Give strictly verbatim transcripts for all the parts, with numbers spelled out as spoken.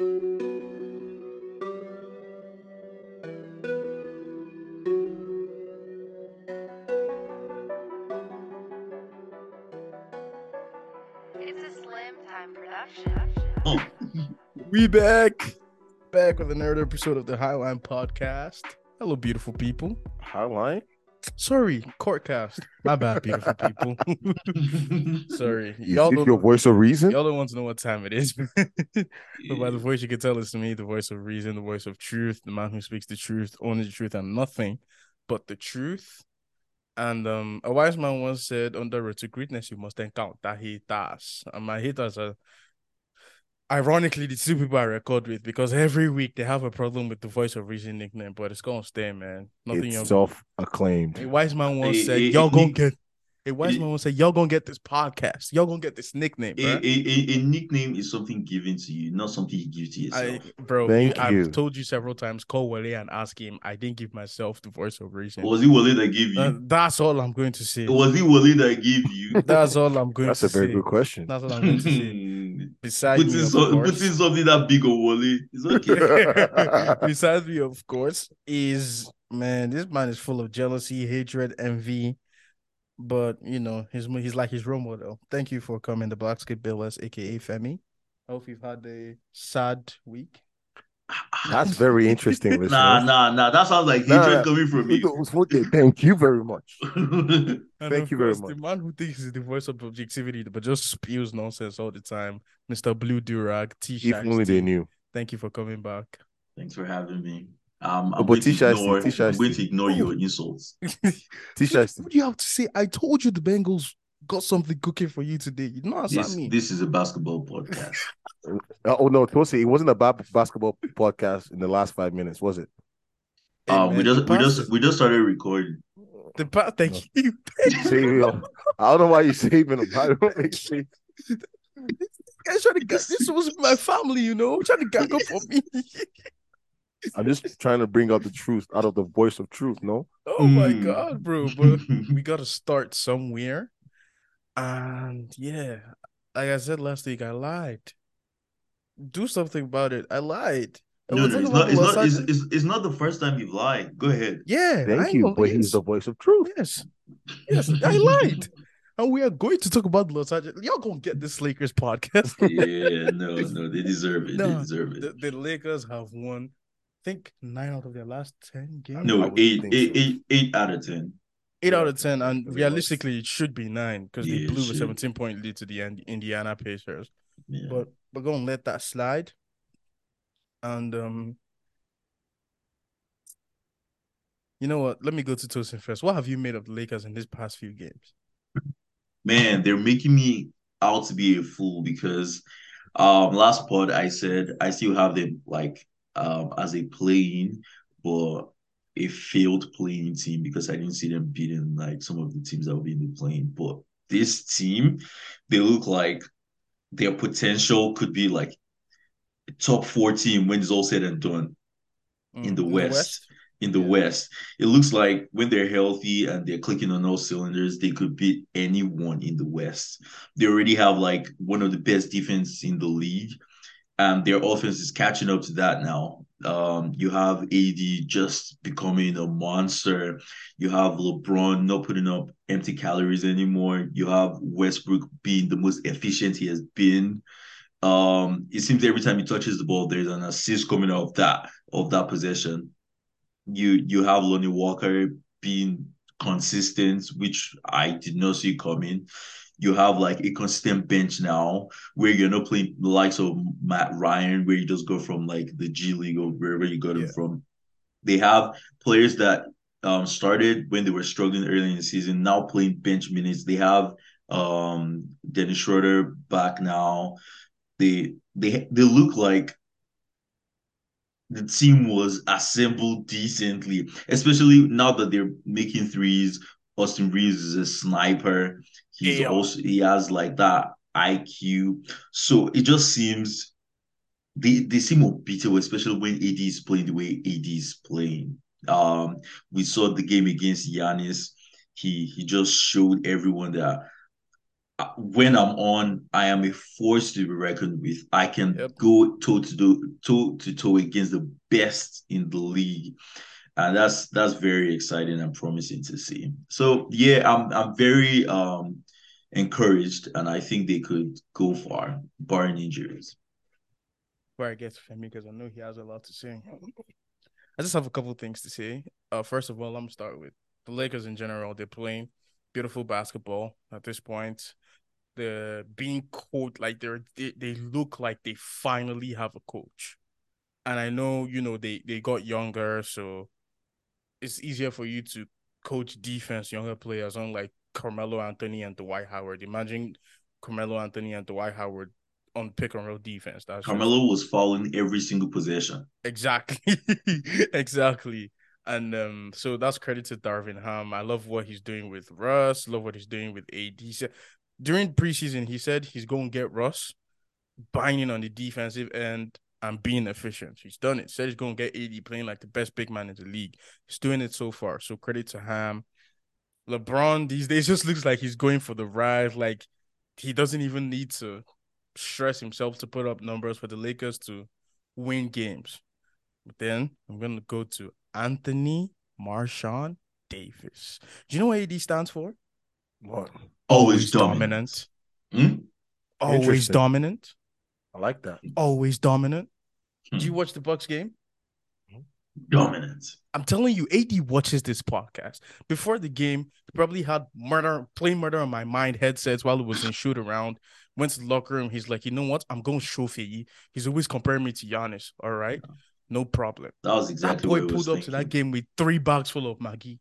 It's a Slim Time production. Oh, We back, back with another episode of the Highline Podcast. Hello, beautiful people. Highline? Sorry, Courtcast. My bad, beautiful people. Sorry, Is y'all this don't your voice of reason? y'all don't want to know what time it is. But by the voice, you can tell it's me, the voice of reason, the voice of truth, the man who speaks the truth, only the truth, and nothing but the truth. And um, a wise man once said, "On the road to greatness, you must encounter haters." And my haters are, ironically, the two people I record with, because every week they have a problem with the voice of reason nickname, but it's gonna stay, man. Nothing It's young. self-acclaimed. A wise man once A- said, a- "Y'all a gonna nick- get." A wise a- man once said, "Y'all gonna get this podcast. Y'all gonna get this nickname, a, bro." a, a, a nickname is something given to you, not something you give to yourself. I, bro, Thank I've you. told you several times. Call Wale and ask him. I didn't give myself the voice of reason. Was it Wale that gave you? Uh, that's all I'm going to say. Was it Wale that gave you? That's all I'm going That's to a very say. good question. That's all I'm going to say. Beside putting, me, of so, course. putting something that big on Wale. It's okay. Beside me, of course, is man. This man is full of jealousy, hatred, envy. But you know, he's he's like his role model. Thank you for coming, the Black Skip Billers, aka Femi. I hope you've had a sad week. That's very interesting, listeners. Nah, nah, nah. That sounds like Nah, hatred nah. coming from It you. was- okay, thank you very much. And Thank of you very course, much. the man who thinks he's the voice of objectivity, but just spews nonsense all the time, Mister Blue Durag, T If only they knew. Thank you for coming back. Thanks for having me. Um, Oh, I'm but going to T-Shiesty, ignore. T-Shiesty. I'm going to ignore Oh. your insults. T-shirt. What do you have to say? I told you the Bengals got something cooking for you today. You know, answer This me. this is a basketball podcast. Uh, oh no, Tosi, it wasn't a bab- basketball podcast in the last five minutes, was it? Hey, Um, we man, just the we past just is- we just started recording. the pa- Thank No. you. Saving him. I don't know why you're saving him. I don't make sense. Guys trying to get this was my family, you know, trying to gang up on me. I'm just trying to bring out the truth out of the voice of truth, no? Oh my Mm. god, bro! But we gotta start somewhere, and yeah, like I said last week, I lied. Do something about it. I lied. I No, was no, talking it's about not. the It's Los not. It's, Angeles- it's, it's not the first time you've lied. Go ahead. Yeah, I Thank ain't you, gonna- but he's yes, the voice of truth. yes, yes. I lied, and we are going to talk about the Los Angeles. Y'all gonna get this Lakers podcast? Yeah, no, no, they deserve it. They No, deserve it. the, the Lakers have won, I think, nine out of their last ten games. I No, would eight, think eight, so. eight, eight out of ten. Eight Yeah, out of ten, and I mean, realistically, it should be nine because Yeah, they it blew a should. seventeen point lead to the Ind- Indiana Pacers. Yeah. But we're gonna let that slide. And um, you know what? Let me go to Tosin first. What have you made of the Lakers in these past few games? Man, they're making me out to be a fool because um last pod I said I still have them like um as a playing, but a failed playing team because I didn't see them beating like some of the teams that will be in the playing. But this team, they look like their potential could be like a top four team when it's all said and done in Mm, the West. In the Yeah. West, it looks like when they're healthy and they're clicking on all cylinders, they could beat anyone in the West. They already have like one of the best defense in the league, and their offense is catching up to that now. Um, you have A D just becoming a monster. You have LeBron not putting up empty calories anymore. You have Westbrook being the most efficient he has been. Um, it seems every time he touches the ball, there's an assist coming out of that of that possession. You you have Lonnie Walker being consistent, which I did not see coming. You have like a consistent bench now where you're not playing the likes of Matt Ryan, where you just go from like the G League or wherever you got him Yeah. from. They have players that um, started when they were struggling early in the season, now playing bench minutes. They have um, Dennis Schroeder back now. They they they look like the team was assembled decently, especially now that they're making threes. Austin Reeves is a sniper. He's Ayo. also he has like that I Q. So it just seems they they seem unbeatable, especially when A D is playing the way A D is playing. Um, we saw the game against Giannis. He he just showed everyone that uh, when I'm on, I am a force to be reckoned with. I can Yep. go toe to toe, toe to toe against the best in the league, and that's that's very exciting and promising to see. So yeah, I'm I'm very um encouraged, and I think they could go far, barring injuries. Where I get to Femi because I know he has a lot to say. I just have a couple things to say. Uh, first of all, I'm gonna start with the Lakers in general. They're playing beautiful basketball at this point. They're being coached like they're they, they look like they finally have a coach. And I know, you know, they they got younger, so it's easier for you to coach defense, younger players, unlike Carmelo Anthony and Dwight Howard. Imagine Carmelo Anthony and Dwight Howard on pick and roll defense. That's just Carmelo was fouling every single possession. exactly, exactly. And um, so that's credit to Darvin Ham. I love what he's doing with Russ. Love what he's doing with A D. He said during preseason, he said he's going to get Russ binding on the defensive end and being efficient. He's done it. Said he's going to get A D playing like the best big man in the league. He's doing it so far. So credit to Ham. LeBron these days just looks like he's going for the ride. Like he doesn't even need to stress himself to put up numbers for the Lakers to win games. But then I'm going to go to Anthony Marshawn Davis. Do you know what A D stands for? What? Always, dominant. dominant. Hmm? Always Interesting. dominant. I like that. Always dominant. Hmm. Did you watch the Bucks game? Dominant. I'm telling you, A D watches this podcast. Before the game, he probably had murder, plain murder on my mind headsets while it was in shoot around. Went to the locker room. He's like, you know what? I'm going to show Faye. He's always comparing me to Giannis. All right. No problem. That was That exactly boy what I was pulled up to that thinking. game with three bags full of Maggie.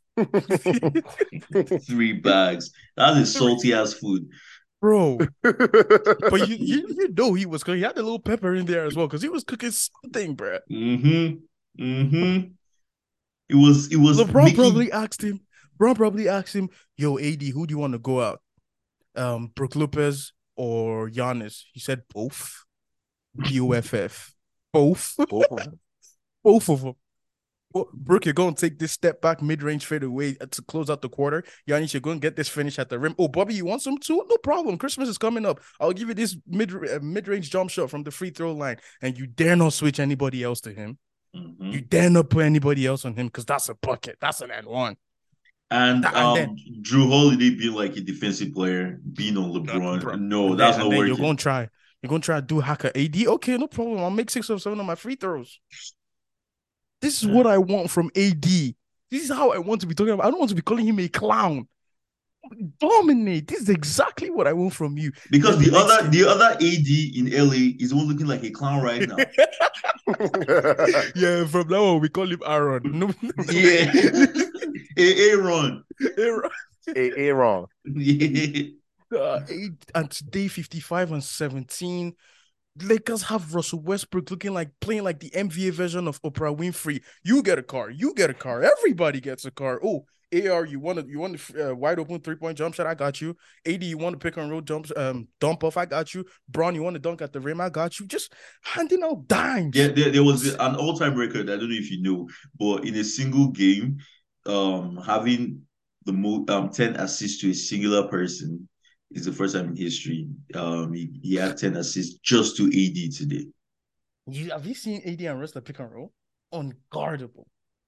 Three bags. That is salty ass food. Bro. But you, you you know he was cooking. He had a little pepper in there as well because he was cooking something, bro. Mm-hmm. Mm-hmm. It was it was LeBron making probably asked him. LeBron probably asked him, "Yo, A D, who do you want to go out? Um, Brook Lopez or Giannis?" He said both. B O F F. Both. Both of them. Both of them. Well, Brook, you're going to take this step back mid-range fade away to close out the quarter. Giannis, you're going to get this finish at the rim. Oh, Bobby, you want some too? No problem. Christmas is coming up. I'll give you this mid uh, mid-range jump shot from the free throw line, and you dare not switch anybody else to him. Mhm. You dare not put anybody else on him because that's a bucket. That's an and one. And And um then- Drew Holiday being like a defensive player, being on LeBron. Bro. No, And that's then, not and then working. You're going to try. You're going to try to do hacker A D. Okay, no problem. I'll make six or seven of my free throws. This is Yeah. what I want from A D. This is how I want to be talking about. I don't want to be calling him a clown. Dominate. This is exactly what I want from you. Because Then the the next other game- the other A D in L A is one looking like a clown right now. Yeah, from now on we call him Aaron. No, Yeah. A- Aaron. Aaron. A wrong. Yeah. Uh, eight, and today fifty-five and seventeen. Lakers have Russell Westbrook looking like playing like the M V A version of Oprah Winfrey. You get a car, you get a car, everybody gets a car. Oh, A R, you want to you want a uh, wide open three point jump shot? I got you. A D, you want to pick and roll jumps, um, dump off? I got you. Braun, you want to dunk at the rim? I got you. Just handing out dimes. Yeah, there, there was an all-time record. I don't know if you know, but in a single game, um, having the mo- um ten assists to a singular person is the first time in history. Um, he, he had ten assists just to A D today. You have you seen A D and wrestler pick and roll? Unguardable.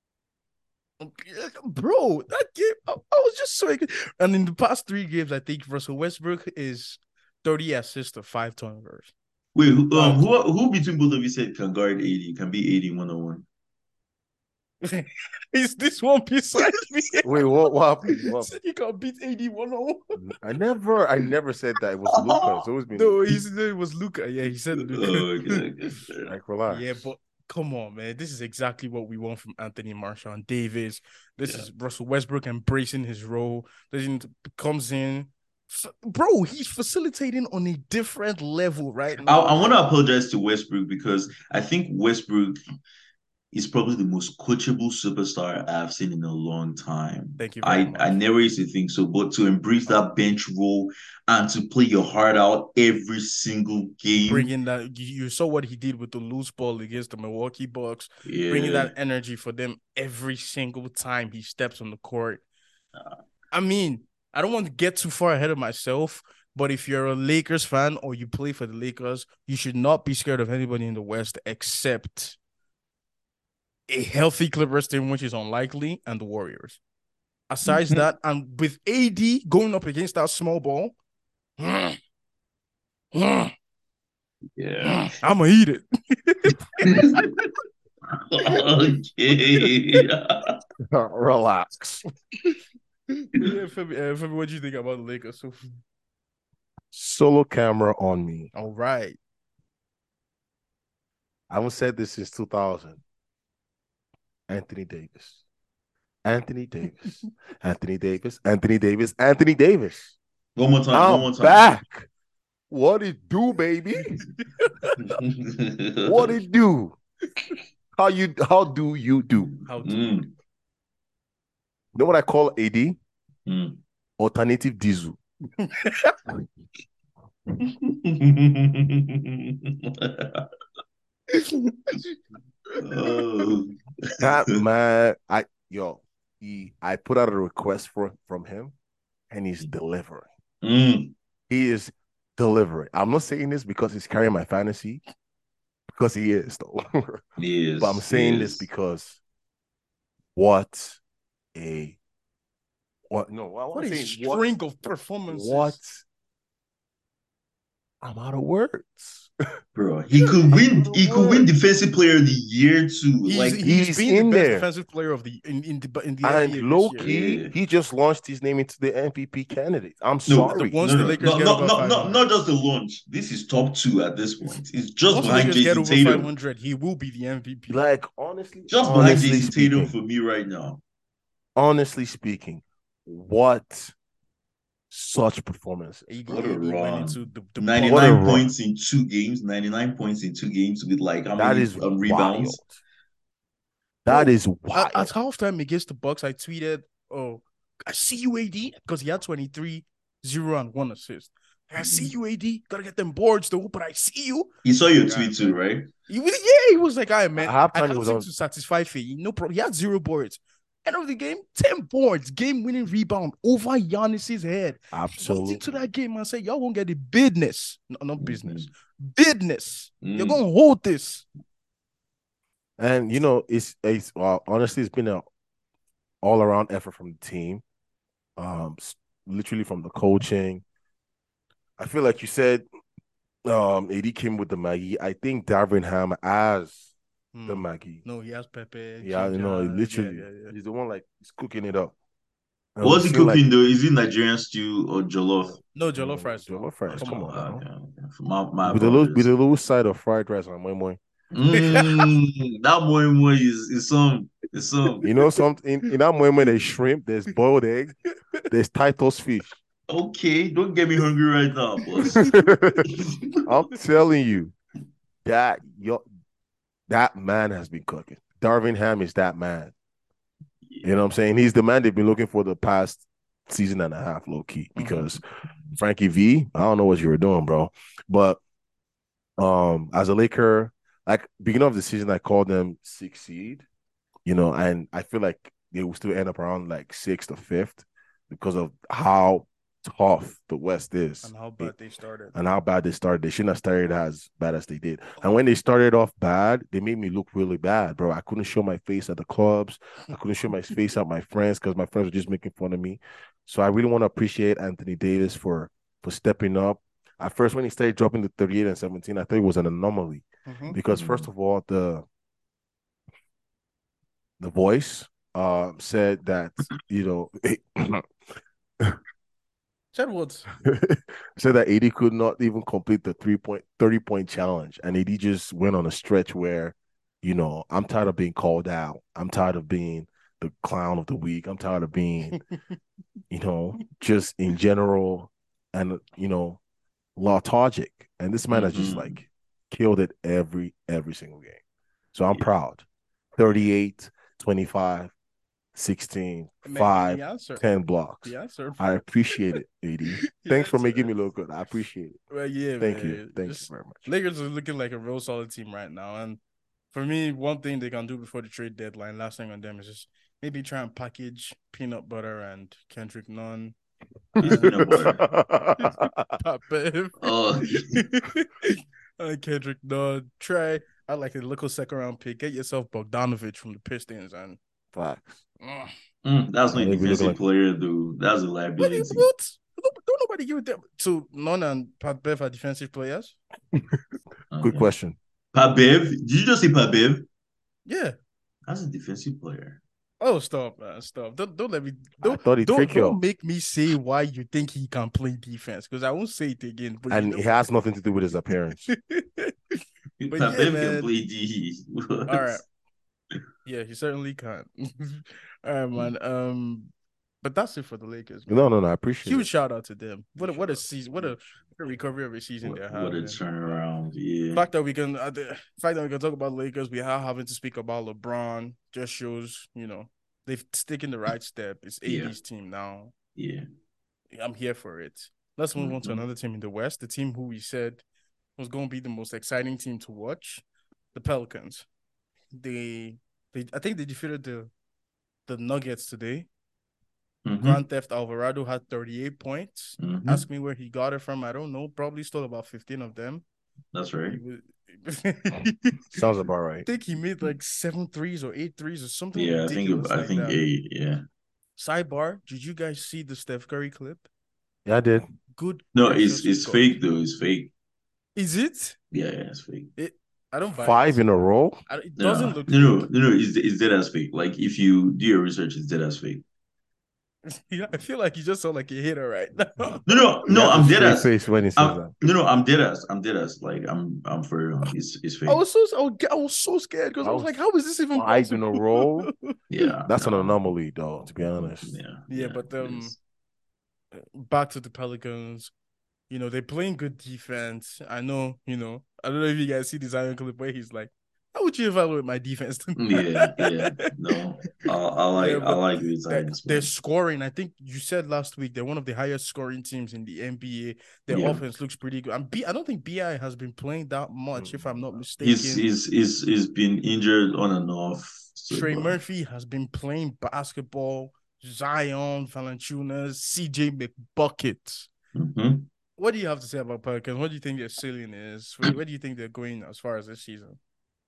Bro, that game, I, I was just so excited. And in the past three games, I think Russell Westbrook is thirty assists to five turnovers. Wait, who, um, who who between both of you said can guard A D? Can be A D one on one? Is this one beside me? Wait, what? What happened? What Said you can beat A D one on one. happened? I never, I never said that. It was Luca. So it was me. No, he said it was Luca. Yeah, he said Luca. Oh, okay, okay. Like, relax. Yeah, but come on, man. This is exactly what we want from Anthony Marshawn Davis. This Yeah. is Russell Westbrook embracing his role. Then comes in. F- Bro, he's facilitating on a different level right I, now. I want to apologize to Westbrook because I think Westbrook is probably the most coachable superstar I've seen in a long time. Thank you very I, much. I never used to think so, but to embrace that bench role and to play your heart out every single game, Bringing that, you you saw what he did with the loose ball against the Milwaukee Bucks, yeah, bringing that energy for them every single time he steps on the court. I mean, I don't want to get too far ahead of myself, But if you're a Lakers fan or you play for the Lakers, you should not be scared of anybody in the West except a healthy Clippers team, which is unlikely, and the Warriors. Aside Mhm. that, and with A D going up against that small ball, I'm Yeah. gonna eat it. Okay. Relax. But yeah, Femi, uh, Femi, what do you think about the Lakers? So, Solo camera on me. all right. I haven't said this since two thousand. Anthony Davis. Anthony Davis. Anthony Davis. Anthony Davis. Anthony Davis. One more time. One I'm more time. back. What it do, baby? What it do? How you? How do you do? How do Mm, You know what I call A D? mm. Alternative diesel. Oh. That man, I yo, he I put out a request for from him, and he's delivering. Mm, He is delivering. I'm not saying this because he's carrying my fantasy, because he is though. yes, But I'm saying yes. this because what a what no what, what I'm a saying what string of performances. what I'm out of words. Bro, he could win. What a He could win word. Defensive Player of the Year too. He's Like, he's, he's been in the best there. defensive player of the in in the in the And N B A low this year. key, Yeah. he just launched his name into the M V P candidate. I'm no, sorry. Once no, the no, Lakers no, get no, over no, five no, hundred. not just the launch. This is top two at this point. It's just Once the behind Lakers get Jason over Tatum. five hundred, he will be the M V P. Like honestly, Just behind honestly Jason Tatum speaking, for me right now. honestly speaking, what such performance. A D, What a A D went run. into the, the What a ninety-nine run. points in two games. ninety-nine points in two games with like how That many is um, wild. rebounds? That Bro, is wild. At, at halftime against the Bucks, I tweeted, "Oh, I see you, A D," because he had twenty-three, zero, and one assist. I see you, A D. Gotta get them boards though, but I see you. He saw your Yeah, tweet too, man. right? He was, yeah, he was like, "I man, At I halftime, he have was him on- to satisfy Faye. No problem. He had zero boards. End of the game, ten boards, game-winning rebound over Giannis's head. Went Absolutely. into that game and said, "Y'all won't get the business, no, not business, business. You're Mm. gonna hold this." And you know, it's it's uh, honestly, it's been a all around effort from the team. Um, s- literally from the coaching. I feel like you said, um, A D came with the Maggie. I think Darvin Ham as the Hmm. Maggie. No, he has Pepe. Yeah, you know, ginger, literally, yeah, yeah, yeah. he's the one like he's cooking it up. And What's we've he seen, cooking like, though? Is it Nigerian stew or jollof? No, jollof mm, rice. jollof rice. Come Come on, on, now. now. Okay, okay. My, my With a little, with apologies. a little side of fried rice and moi moi. Mm, that moi moi is is some is some. You know, some in, in that moi moi there's shrimp, there's boiled egg, there's Titus fish. Okay, don't get me hungry right now, boss. I'm telling you, that yo, that man has been cooking. Darvin Ham is that man. You know what I'm saying? He's the man they've been looking for the past season and a half, low key. Because Frankie V, I don't know what you were doing, bro. But um, as a Laker, like beginning of the season, I called them six seed. You know, and I feel like they will still end up around like sixth or fifth because of how tough the West is. And how bad they started. And how bad they started. They shouldn't have started as bad as they did. And when they started off bad, they made me look really bad, bro. I couldn't show my face at the clubs. I couldn't show my face at my friends because my friends were just making fun of me. So I really want to appreciate Anthony Davis for for stepping up. At first, when he started dropping the thirty-eight and seventeen, I thought it was an anomaly. Mhm. Because first of all, the the voice uh, said that, you know, Said what? said that A D could not even complete the three point thirty point challenge. And A D just went on a stretch where, you know, I'm tired of being called out. I'm tired of being the clown of the week. I'm tired of being, you know, just in general and, you know, lethargic. And this man has just Mhm. like killed it every, every single game. So I'm Yeah. proud. thirty-eight, twenty-five, sixteen, Man, five, the answer. ten blocks. The answer. I appreciate it, A D. The Thanks for answer. making me look good. I appreciate it. Well, yeah, Thank man. you. Thank Just- you very much. Lakers are looking like a real solid team right now. And for me, one thing they can do before the trade deadline, last thing on them is just maybe try and package peanut butter and Kendrick Nunn He's peanut butter. Pat Bev. Oh, uh, Kendrick Nunn. Trey. I like a local second round pick. Get yourself Bogdanovich from the Pistons and Facts. mm. mm, that's not a Yeah, they be looking defensive like- player, though. That's a What? liability. What? No- Don't nobody give them. So Nunn and Pat Bev are defensive players. Good Okay. question. Pat Bev? Did you just say Pat Bev? Yeah. That's a defensive player. Oh, stop, man. Stop. Don't don't let me I don't thought he'd don't, trick you. don't make me say why you think he can play defense because I won't say it again. But And you know, it has nothing to do with his appearance. Pat yeah, Bev man. can play D. All right. Yeah, he certainly can. All right, man. Um, but that's it for the Lakers. Man. No, no, no. I appreciate Huge it. shout out to them. What a what a season. What a, what a recovery of a season What, they're what a having. turnaround. The Yeah. fact that we can, uh, the fact that we can talk about Lakers, we are having to speak about LeBron just shows, you know, they've taken the right step. It's Yeah. A D's team now. Yeah. I'm here for it. Let's move on to Mhm. another team in the West. The team who we said was going to be the most exciting team to watch, the Pelicans. They, they, I think they defeated the, the Nuggets today. Mhm. Grand Theft Alvarado had thirty-eight points. Mhm. Ask me where he got it from. I don't know. Probably stole about fifteen of them. That's He right. was- Sounds about I right. think he made like seven threes or eight threes or something Yeah, I think ridiculous I like think that. eight. Yeah. Sidebar: did you guys see the Steph Curry clip? Yeah, I did. Good. No, gracious it's it's God. fake though. It's fake. Is it? Yeah, yeah, it's fake. I don't buy Five it. in a row. I, it No, doesn't look. no, no, fake. no, no. It's it's dead as fake. Like if you do your research, it's dead as fake. Yeah, I feel like you just sound like a hater right now. No, no, He no. has a I'm dead straight as. face when he says I'm, that. no, no. I'm dead as. I'm dead as. Like I'm I'm for real. It's it's fake. I was so I was, I was so scared because I was That like, how is this even five in a possible? row? Yeah, That's an no. anomaly, though. To be honest. Yeah, Yeah, but, it um, is. Back to the Pelicans. You know, they're playing good defense. I know, you know, I don't know if you guys see the Zion clip where he's like, how would you evaluate my defense tonight? Yeah, yeah. No, I, I like Yeah, I but like the They're, Zion's they're man. scoring. I think you said last week they're one of the highest scoring teams in the N B A. Their Yeah. offense looks pretty good. And B, I don't think B I has been playing that much, if I'm not mistaken. He's he's he's he's been injured on and off. So, Trey but- Murphy has been playing basketball. Zion, Valanciunas, C J McBucket. Mhm. What do you have to say about Pelicans? What do you think their ceiling is? Where, where do you think they're going as far as this season?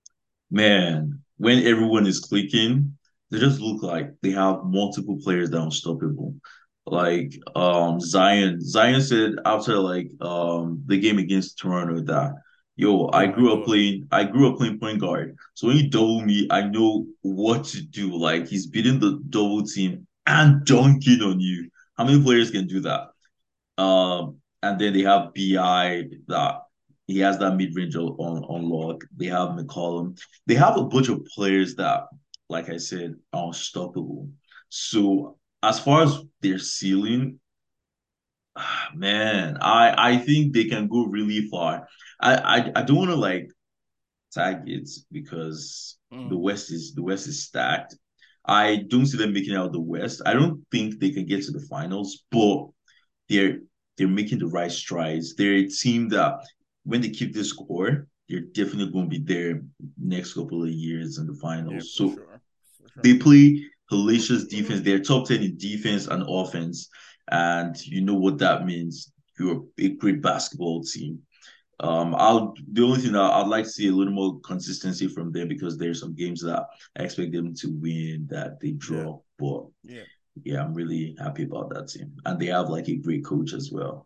Man, when everyone is clicking, they just look like they have multiple players that are unstoppable. Like um Zion, Zion said after like um the game against Toronto that yo, I Oh my grew up God. playing, I grew up playing point guard. So when you double me, I know what to do. Like he's beating the double team and dunking on you. How many players can do that? Um, and then they have B I that he has that mid range on on lock. They have McCollum. They have a bunch of players that, like I said, are unstoppable. So as far as their ceiling, ah, man, I I think they can go really far. I I, I don't want to like tag it because Mm. the West is the West is stacked. I don't see them making out the West. I don't think they can get to the finals, but they're they're making the right strides. They're a team that when they keep this score, they're definitely going to be there next couple of years in the finals. Yeah, for so sure. For sure. they play hellacious defense. They're top ten in defense and offense, and you know what that means. You're a great basketball team. Um, I'll the only thing that I'd like to see a little more consistency from them because there's some games that I expect them to win that they draw, but Yeah. yeah, I'm really happy about that team. And they have like a great coach as well.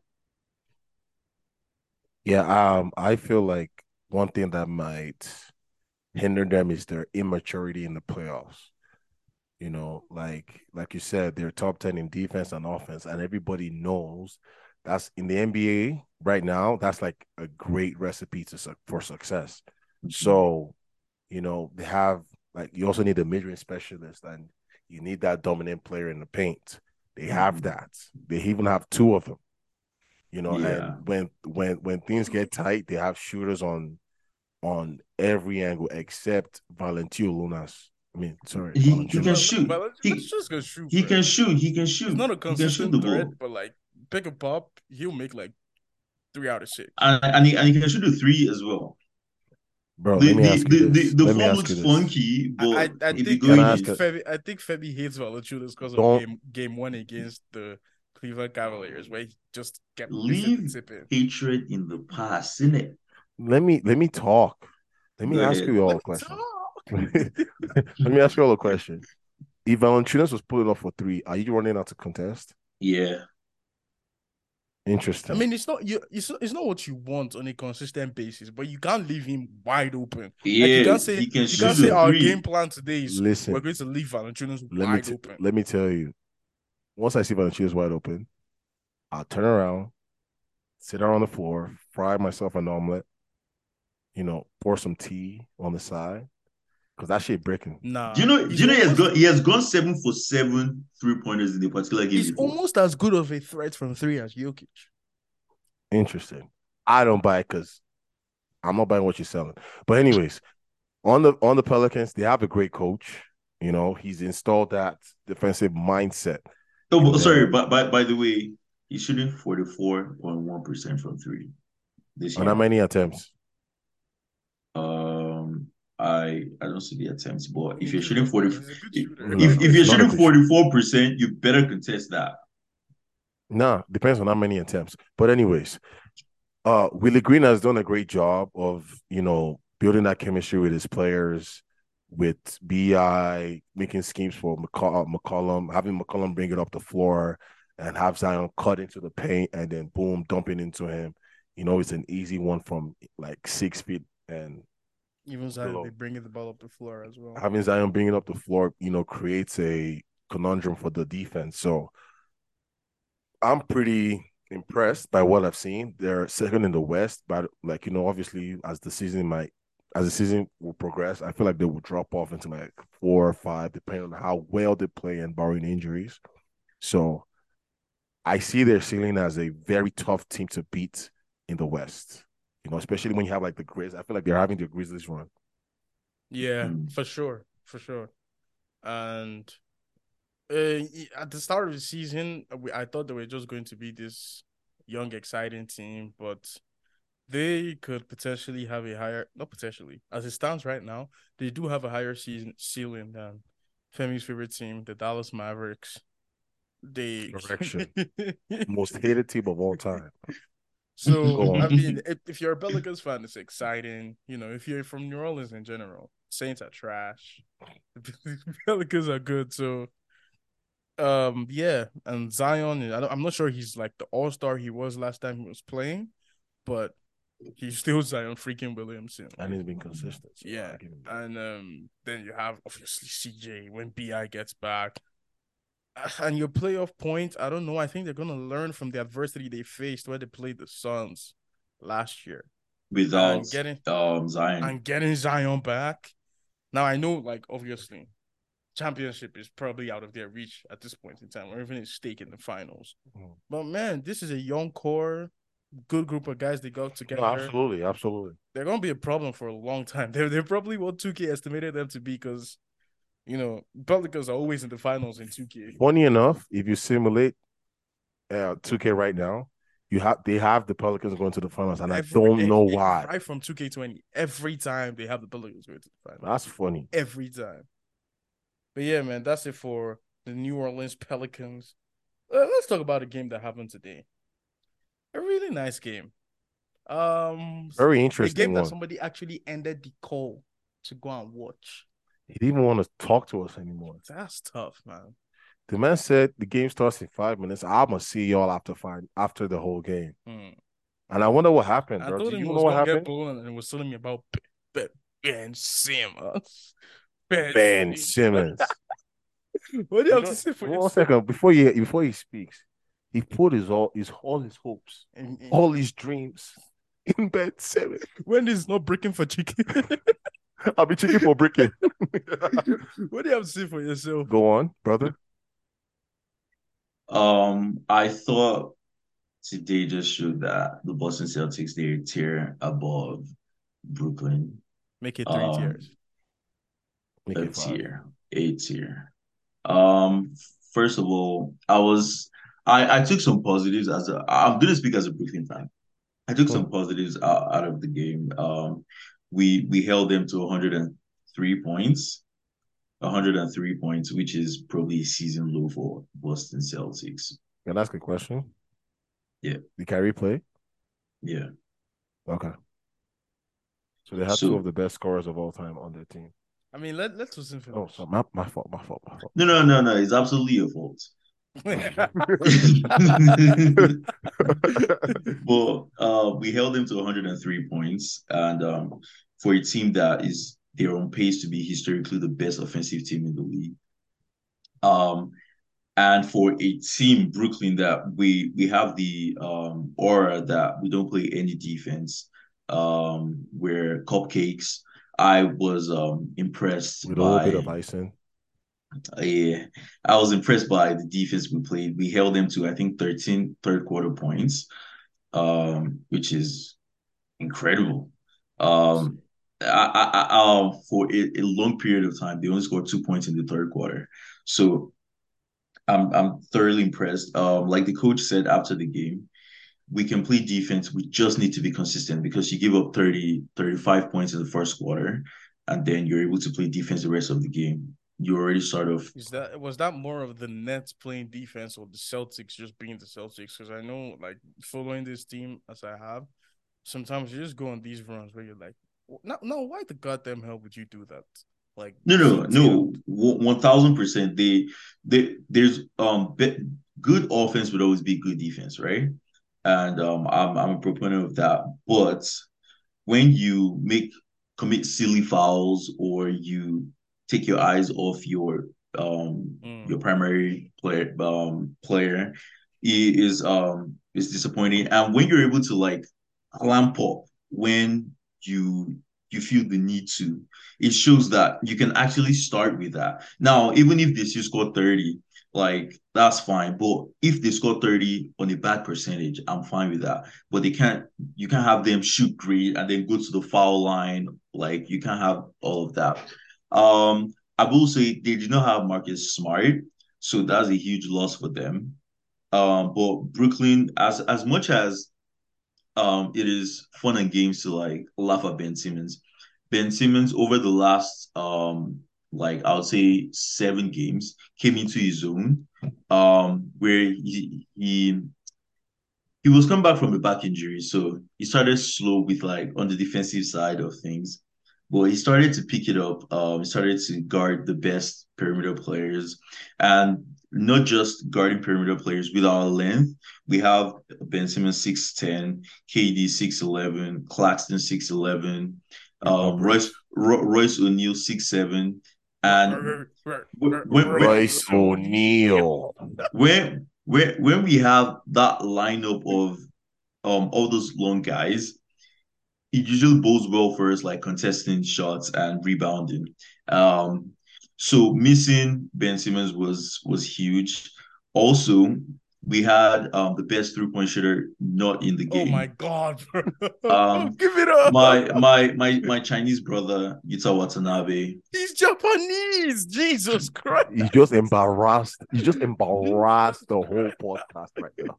Yeah, um, I feel like one thing that might hinder them is their immaturity in the playoffs. You know, like like you said, they're top ten in defense and offense, and everybody knows that's in the N B A right now. That's like a great recipe to su- for success. So, you know, they have like you also need a mid-range specialist, and you need that dominant player in the paint. They have Mhm. that. They even have two of them. You know, Yeah. and when when when things get tight, they have shooters on on every angle except Valanciunas. I mean, sorry, He- he Valanciunas. can shoot. But let's, He- let's just go shoot. He bro. can shoot. He can shoot. He's not a He can shoot consistent the threat, ball. but like pick a pop, he'll make like three out of six. And, and, he, and he can shoot the three as well. Bro, the let me the, ask the, you the, this. the let me form ask looks you this. funky, but I, I if you think go Can in I it, ask a- Febby, I think Febby hates Valanciunas because of Don't- game game one against the Cleveland Cavaliers, where he just kept missing the Leave tip in. hatred in the past, innit? Let me let me talk. Let me Go ask ahead. you all Let a me question. talk. Let me ask you all a question. If Valanciunas was pulling up for three, are you running out to contest? Yeah. Interesting. I mean, it's not you. It's not, it's not what you want on a consistent basis, but you can't leave him wide open. Yeah, like you can't say he can you shoot can't say a our three. game plan today is Listen, we're going to leave Valanciunas let me wide t- open. let me tell you. Once I see Valanciunas wide open, I'll turn around, sit down on the floor, fry myself an omelet, you know, pour some tea on the side, because that shit breaking. Nah, Do you know? Do he's you know he has almost, gone? He has gone seven for seven three pointers in the particular game he's before. almost as good of a threat from three as Jokic. Interesting. I don't buy it because I'm not buying what you're selling. But anyways, on the on the Pelicans, they have a great coach. You know, he's installed that defensive mindset. Oh, in but, sorry. them. But by, by the way, he's shooting forty four point one percent from three this On year. how many attempts? Um, I I don't see the attempts, I but mean, if you're he's shooting a, forty, he's a good if shooter. No, if, if you're it's not a shooting good forty four percent, you better contest that. Nah, depends on how many attempts. But anyways, uh, Willie Green has done a great job of, you know, building that chemistry with his players, with B I, making schemes for McColl- McCollum, having McCollum bring it up the floor and have Zion cut into the paint and then boom, dumping into him. You know, it's an easy one from like six feet and Even Zion, below. they bringing the ball up the floor as well. Having Zion bringing up the floor, you know, creates a conundrum for the defense. So I'm pretty impressed by what I've seen. They're second in the West, but like you know, obviously as the season might as the season will progress, I feel like they will drop off into like four or five, depending on how well they play and barring injuries. So I see their ceiling as a very tough team to beat in the West. You know, especially when you have like the Grizz. I feel like they're having the Grizzlies run. Yeah, Mm. for sure, for sure. And uh, at the start of the season, we, I thought they were just going to be this young, exciting team, but they could potentially have a higher, not potentially, as it stands right now, they do have a higher season ceiling than Femi's favorite team, the Dallas Mavericks. They Correction. Most hated team of all time. So Go I on. mean, if, if you're a Pelicans fan, it's exciting. You know, if you're from New Orleans in general, Saints are trash. Pelicans are good. So, um, yeah, and Zion, I don't, I'm not sure he's like the All Star he was last time he was playing, but he's still Zion freaking Williamson. And he's been consistent. So Yeah, I'll give him that. and um, then you have obviously C J when B I gets back. Uh, And your playoff point, I don't know. I think they're gonna learn from the adversity they faced where they played the Suns last year Without and getting um Zion. and getting Zion back. Now I know, like obviously, championship is probably out of their reach at this point in time, or even at stake in the finals. Mm. But man, this is a young core, good group of guys they got together. No, absolutely, absolutely. They're gonna be a problem for a long time. They're they're probably what two K estimated them to be because you know Pelicans are always in the finals in two K. Funny enough, if you simulate uh, two K right now, you have they have the Pelicans going to the finals, and Every- I don't eh, know eh, why. Right from two K twenty, every time they have the Pelicans going to the finals. That's funny. Every time. But yeah, man, that's it for the New Orleans Pelicans. Uh, let's talk about a game that happened today. A really nice game. Um, Very a interesting game that one. somebody actually ended the call to go and watch. He didn't even want to talk to us anymore. That's tough, man. The man said the game starts in five minutes. I'm gonna see y'all after five after the whole game. Hmm. And I wonder what happened, I bro. thought Do him you was know what gonna get happened? blown and it was telling me about Ben, ben Simmons. Ben, Ben Simmons. Simmons. What do you have You to know- say for one yourself? second before he before he speaks, he put his all his all his hopes, And- and all his dreams in Ben Simmons. when is not breaking for chicken? I'll be checking for breaking. What do you have to say for yourself? Go on, brother. Um, I thought today just showed that the Boston Celtics they're a tier above Brooklyn. Make it three Um, tiers. Make a it five. tier, a tier. Um, first of all, I was I I took some positives as a I'm gonna speak as a Brooklyn fan. I took some positives out, out of the game. Um, we we held them to one hundred three points, one hundred three points, which is probably a season low for Boston Celtics. Can I ask a question? Yeah. Did Kyrie play? Yeah. Okay. So they had two So of the best scorers of all time on their team. I mean, let let's listen Oh, finish. so my, my fault, my fault, my fault. no, no, no, no. It's absolutely your fault. But uh, we held them to one hundred three points, and um, for a team that is they're on pace to be historically the best offensive team in the league. Um, and for a team, Brooklyn, that we we have the um aura that we don't play any defense. Um, we're cupcakes. I was um impressed With a little bit of by icing. yeah, I was impressed by the defense we played. We held them to I think thirteen third quarter points, um, which is incredible. Um, I, I, I, um, for a, a long period of time, they only scored two points in the third quarter. So I'm I'm thoroughly impressed. Um, like the coach said after the game, we can play defense. We just need to be consistent because you give up thirty, thirty-five points in the first quarter, and then you're able to play defense the rest of the game. You already sort of Is that was that more of the Nets playing defense or the Celtics just being the Celtics? Because I know, like, following this team as I have, sometimes you just go on these runs where you're like, no, no, why the goddamn hell would you do that? Like, no, no, sit no, down. one thousand percent. They, they, there's um be, good offense would always be good defense, right? And um, I'm I'm a proponent of that. But when you make commit silly fouls or you take your eyes off your um Mm. your primary player um player, it is um is disappointing. And when you're able to like clamp up when you you feel the need to, it shows that you can actually start with that. Now, even if they still score thirty, like that's fine. But if they score thirty on a bad percentage, I'm fine with that. But they can't you can't have them shoot great and then go to the foul line. Like you can't have all of that. Um, I will say they did not have Marcus Smart, so that's a huge loss for them. Um, but Brooklyn, as as much as um it is fun and games to like laugh at Ben Simmons, Ben Simmons over the last um like I would say seven games came into his own, um where he he he was coming back from a back injury, so he started slow with like on the defensive side of things. But he started to pick it up. Um, he started to guard the best perimeter players, and not just guarding perimeter players with our length. We have Ben Simmons six ten, K D six eleven, Claxton six eleven, With um, Royce numbers. Ro- Royce O'Neal six seven, and when, when, Royce O'Neal. when when when we have that lineup of um all those long guys, it usually bodes well for us like contesting shots and rebounding. Um, so missing Ben Simmons was was huge. Also, we had um the best three point shooter not in the Oh my game. god, bro. Um, Give it up. my my my my Chinese brother Yuta Watanabe. He's Japanese. Jesus Christ. You just embarrassed. You just embarrassed the whole podcast right now.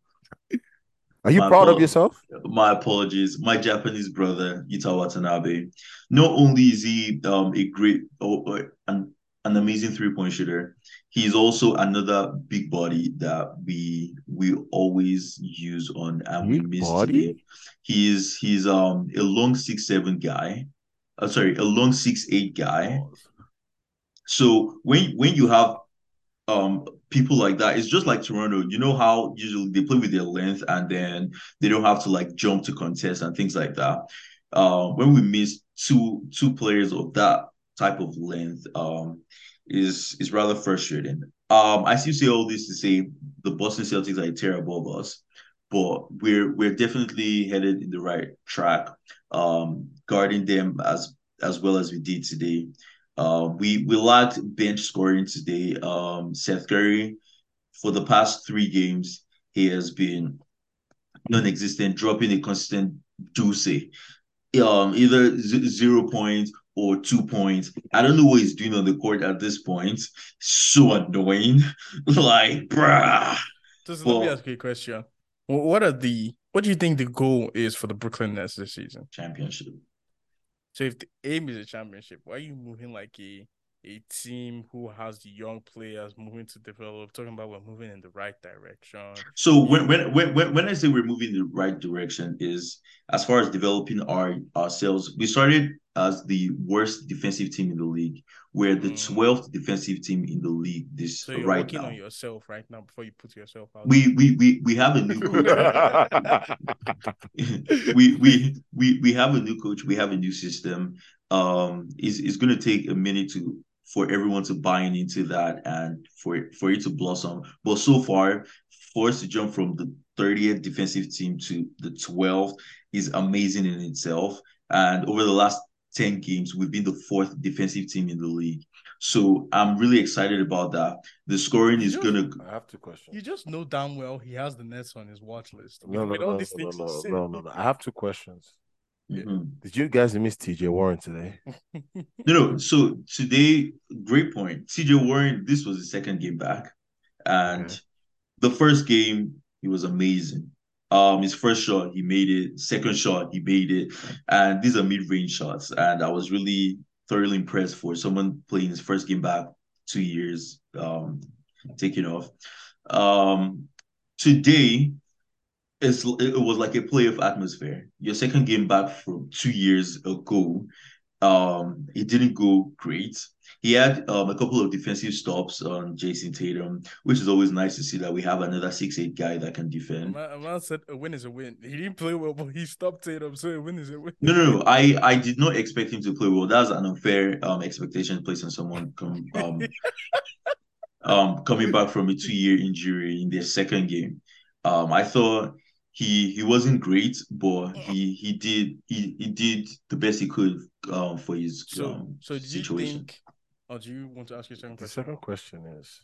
Are you My proud of apo- yourself? my apologies. My Japanese brother Yuta Watanabe. Not only is he um a great oh, oh, an an amazing three point shooter, he's also another big body that we we always use on and we Big miss today. body? He's he's um a long six seven guy. Uh, sorry, a long six eight guy. Pause. So when when you have um people like that, it's just like Toronto. You know how usually they play with their length and then they don't have to like jump to contest and things like that. Uh, when we miss two two players of that type of length, um, is is rather frustrating. Um, I still say all this to say the Boston Celtics are a tier above us, but we're we're definitely headed in the right track. Um, guarding them as as well as we did today. Uh, we we lacked bench scoring today. Um, Seth Curry, for the past three games, he has been non-existent, dropping a consistent deuce. Um, either z- zero points or two points. I don't know what he's doing on the court at this point. So annoying. Like, bruh. Just let me But ask you a question. What are the what do you think the goal is for the Brooklyn Nets this season? championship. So if the aim is a championship, why are you moving like a a team who has the young players moving to develop, talking about we're moving in the right direction. So when when when when I say we're moving in the right direction is as far as developing our ourselves, we started as the worst defensive team in the league. We're the Mm. twelfth defensive team in the league this So you're right working now. on yourself right now before you put yourself out. We we we we have a new coach. we we we we have a new coach. We have a new system. Um, it's it's going to take a minute to for everyone to buy in into that and for for it to blossom. But so far, for us to jump from the thirtieth defensive team to the twelfth is amazing in itself. And over the last ten games, we've been the fourth defensive team in the league. So I'm really excited about that. The scoring You is just- gonna I have two questions. You just know damn well he has the Nets on his watch list. No, no, With all no, these no, things no, you no, say. no, no, no. I have two questions. Mhm. Did you guys miss T J Warren today? No, no. So today, great point. T J Warren, this was his second game back. And Okay. the first game, he was amazing. Um, his first shot, he made it. Second shot, he made it. And these are mid-range shots. And I was really thoroughly impressed for someone playing his first game back, two years, um, taking off. Um, today, it's it was like a play of atmosphere. Your second game back from two years ago, um, it didn't go great. He had um, a couple of defensive stops on Jason Tatum, which is always nice to see that we have another six eight guy that can A defend. man, a man said a win is a win. He didn't play well, but he stopped Tatum, so a win is a win. No, no, no. I, I did not expect him to play well. That's an unfair um expectation placed on someone come um um coming back from a two year injury in their second game. Um, I thought he he wasn't great, but he he did he, he did the best he could um for his So, um so did situation. you think, or do you want to ask your second The question? second question is,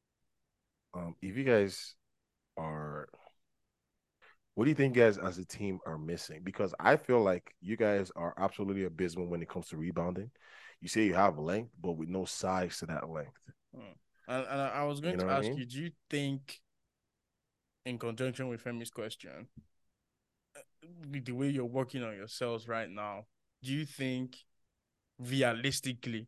um, if you guys are, what do you think you guys as a team are missing? Because I feel like you guys are absolutely abysmal when it comes to rebounding. You say you have length, but with no size to that length. And, and I I was going You know to what I ask mean? you, do you think, in conjunction with Femi's question, uh, with the way you're working on yourselves right now, do you think, realistically,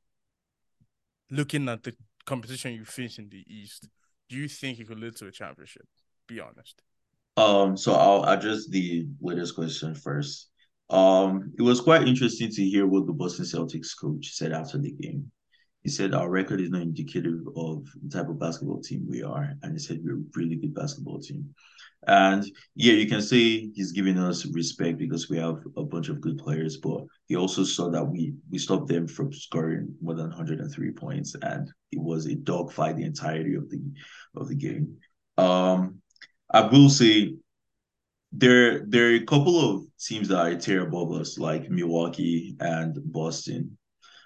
looking at the competition you face in the East, do you think it could lead to a championship? Be honest. Um, so I'll address the latest question first. Um, it was quite interesting to hear what the Boston Celtics coach said after the game. He said our record is not indicative of the type of basketball team we are, and he said we're a really good basketball team. And yeah, you can say he's giving us respect because we have a bunch of good players, but he also saw that we we stopped them from scoring more than one hundred three points, and it was a dogfight the entirety of the of the game. Um, I will say there there are a couple of teams that are a tier above us, like Milwaukee and Boston.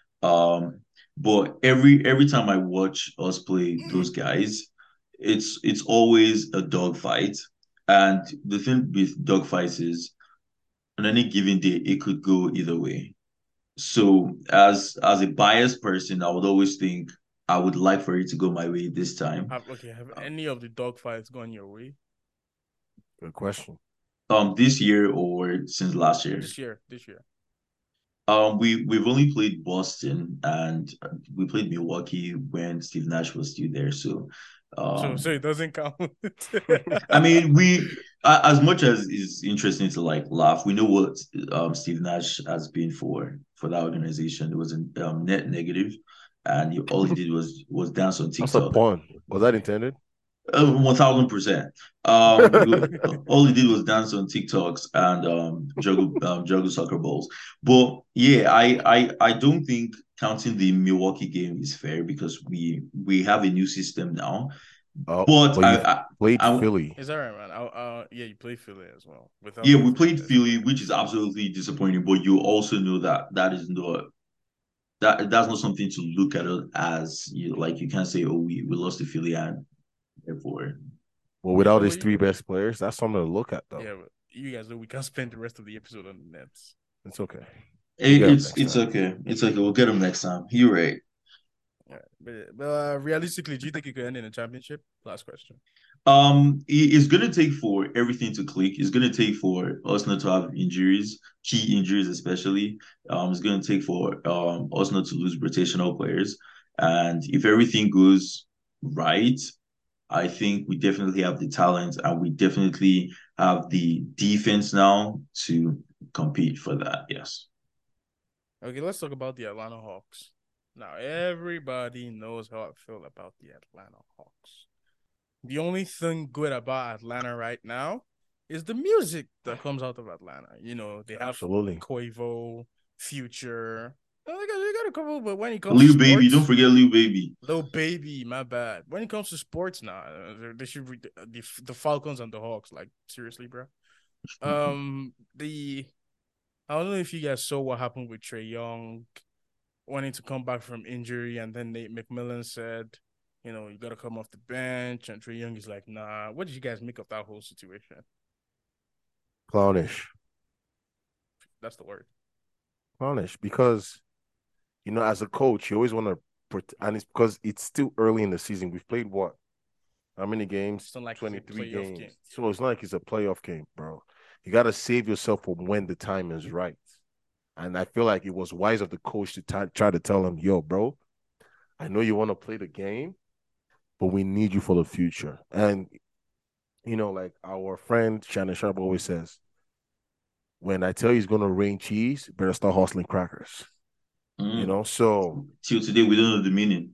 Um, but every every time I watch us play those guys, it's it's always a dogfight. And the thing with dogfights is on any given day it could go either way. So as as a biased person, I would always think I would like for it to go my way this time. Have, okay, have any of the dogfights gone your way Good question. Um, this year or since last year. this year? This year. Um, we we've only played Boston and we played Milwaukee when Steve Nash was still there. So, So, um, so it doesn't count. I mean, we uh, as much as it's interesting to like laugh, we know what um Steve Nash has been for for that organization. It was a um, net negative, and he, all he did was was dance on That's a TikTok. pun. Was that intended? Uh, one thousand percent. Um, it- all he did was dance on TikToks and um juggle um, juggle soccer balls. But yeah, I I I don't think counting the Milwaukee game is fair because we we have a new system now. Oh, But but I, you I, played I Philly. Is that right, man? I, uh, yeah, you play Philly as well. Without yeah, the we played Philly Philly, test. which is absolutely disappointing. But you also know that that is not that that's not something to look at it as you like. You can't say, oh, we we lost to Philly and therefore. Well, without Yeah, his but three you- best players, that's something to look at, though. Yeah, but you guys know we can't spend the rest of the episode on the Nets. It's okay. It, get 'em it's next it's time. okay. It's okay. We'll get them next time. You're right. Yeah, but, but uh, realistically, do you think it could end in a championship? Last question. Um, it- it's gonna take for everything to click. It's gonna take for us not to have injuries, key injuries especially. Um, it's gonna take for um us not to lose rotational players, And if everything goes right, I think we definitely have the talent and we definitely have the defense now to compete for that. Yes. Okay, let's talk about the Atlanta Hawks. Now, everybody knows how I feel about the Atlanta Hawks. The only thing good about Atlanta right now is the music that comes out of Atlanta. You know, they have Absolutely. Quavo, Future. Oh, they, got, they got a couple, but when it comes Lil to Baby, sports, don't forget Lil Baby. Lil Baby, my bad. When it comes to sports now, nah, they should read the, the, the Falcons and the Hawks. Like, seriously, bro. Um, the I don't know if you guys saw what happened with Trae Young wanting to come back from injury, and then Nate McMillan said, you know, you got to come off the bench. And Trae Young is like, nah. What did you guys make of that whole situation? Clownish. That's the word. Clownish. Because, you know, as a coach, you always want to, and it's because it's still early in the season. We've played what? How many games? It's not like twenty-three games. Game. So it's not like it's a playoff game, bro. You got to save yourself for when the time is right. And I feel like it was wise of the coach to t- try to tell him, yo, bro, I know you want to play the game, but we need you for the future. And, you know, like our friend Shannon Sharp always says, when I tell you he's going to rain cheese, you better start hustling crackers. Mm. You know, so. Till today, we don't know the meaning.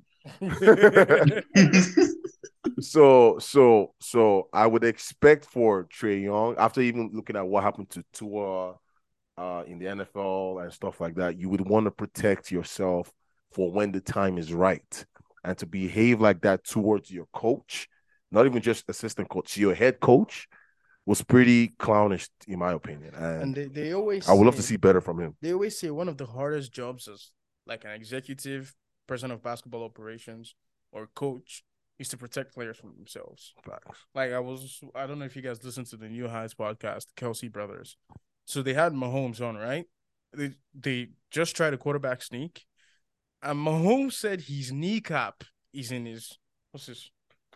so, so, so I would expect for Trae Young, after even looking at what happened to Tua uh, in the N F L and stuff like that, you would want to protect yourself for when the time is right. And to behave like that towards your coach, not even just assistant coach, your head coach, was pretty clownish, in my opinion. And, and they, they always I would say, love to see better from him. They always say one of the hardest jobs as like an executive, person of basketball operations, or coach is to protect players from themselves. Facts. Like I was, I don't know if you guys listened to the New Heights podcast, Kelsey Brothers. So they had Mahomes on, right? They they just tried a quarterback sneak, and Mahomes said his kneecap is in his what's his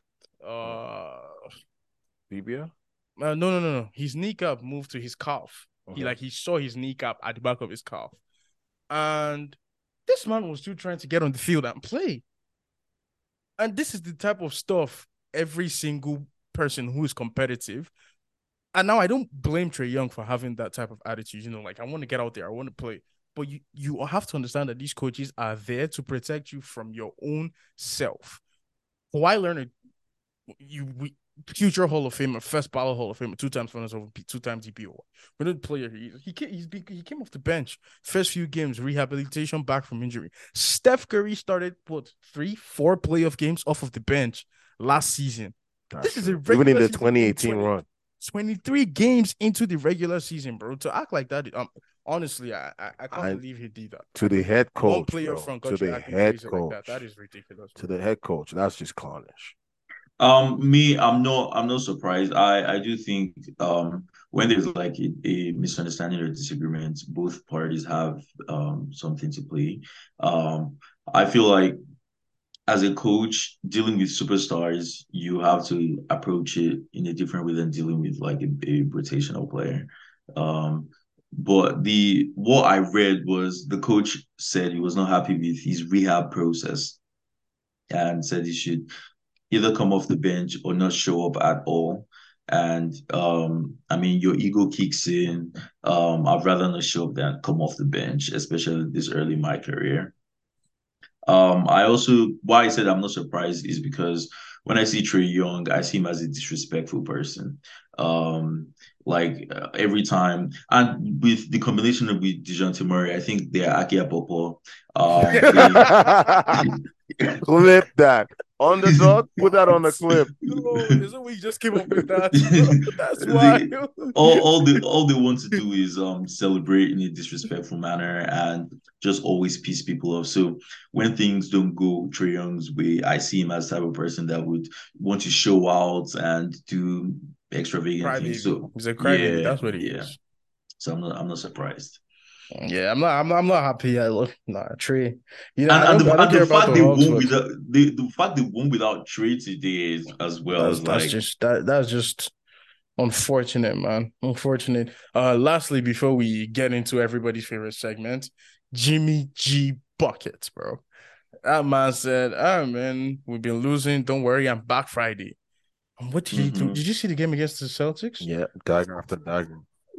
uh Tibia? Uh, no, no, no, no. His kneecap moved to his calf. Okay. He like he saw his kneecap at the back of his calf, and this man was still trying to get on the field and play. And this is the type of stuff every single person who is competitive. And now I don't blame Trae Young for having that type of attitude. You know, like I want to get out there, I want to play. But you you have to understand that these coaches are there to protect you from your own self. Kawhi Leonard, you we, future Hall of Famer, first ballot Hall of Famer, two times finals over, two times D P O. We're not player. He he came, he's, he came off the bench. First few games, rehabilitation, back from injury. Steph Curry started what three, four playoff games off of the bench last season. That's this is a even in the season, twenty eighteen twenty, run. twenty-three games into the regular season, bro. To act like that, um, honestly, I I, I can't I, believe he did that. To the head coach, One player bro, from to the head coach, like that. That is ridiculous. To bro. the head coach, that's just clownish. Um, me, I'm not, I'm not surprised. I, I do think, um, when there's like a, a misunderstanding or disagreement, both parties have um something to play. Um, I feel like as a coach dealing with superstars, you have to approach it in a different way than dealing with like a, a rotational player. Um, but the what I read was the coach said he was not happy with his rehab process and said he should either come off the bench or not show up at all. And um, I mean, your ego kicks in. Um, I'd rather not show up than come off the bench, especially this early in my career. Um, I also why I said I'm not surprised is because when I see Trae Young, I see him as a disrespectful person. Um, like uh, every time, and with the combination of with DeJounte Murray, I think they're Aki Apopo. Um, they... Clip that. Underdog, put that on the clip. No, is it we just came up with that? That's why. all, all they all they want to do is um celebrate in a disrespectful manner and just always piss people off. So when things don't go Trae Young's way, I see him as the type of person that would want to show out and do extravagant cry things. Baby. So he's a crybaby. Yeah, that's what he yeah. is. So I'm not I'm not surprised. Yeah, I'm not. I'm not. I'm not happy. I look nah Trae. You know, and, I don't, and the, I don't and care the about fact the they Hawks, won but... without the, the fact they won without Trae today is, as well that's, as that's like just that that's just unfortunate, man. Unfortunate. Uh, lastly, before we get into everybody's favorite segment, Jimmy G buckets, bro. That man said, "Ah, man, we've been losing. Don't worry, I'm back Friday." And what did you do? Mhm. Did you see the game against the Celtics? Yeah, dagger after dagger.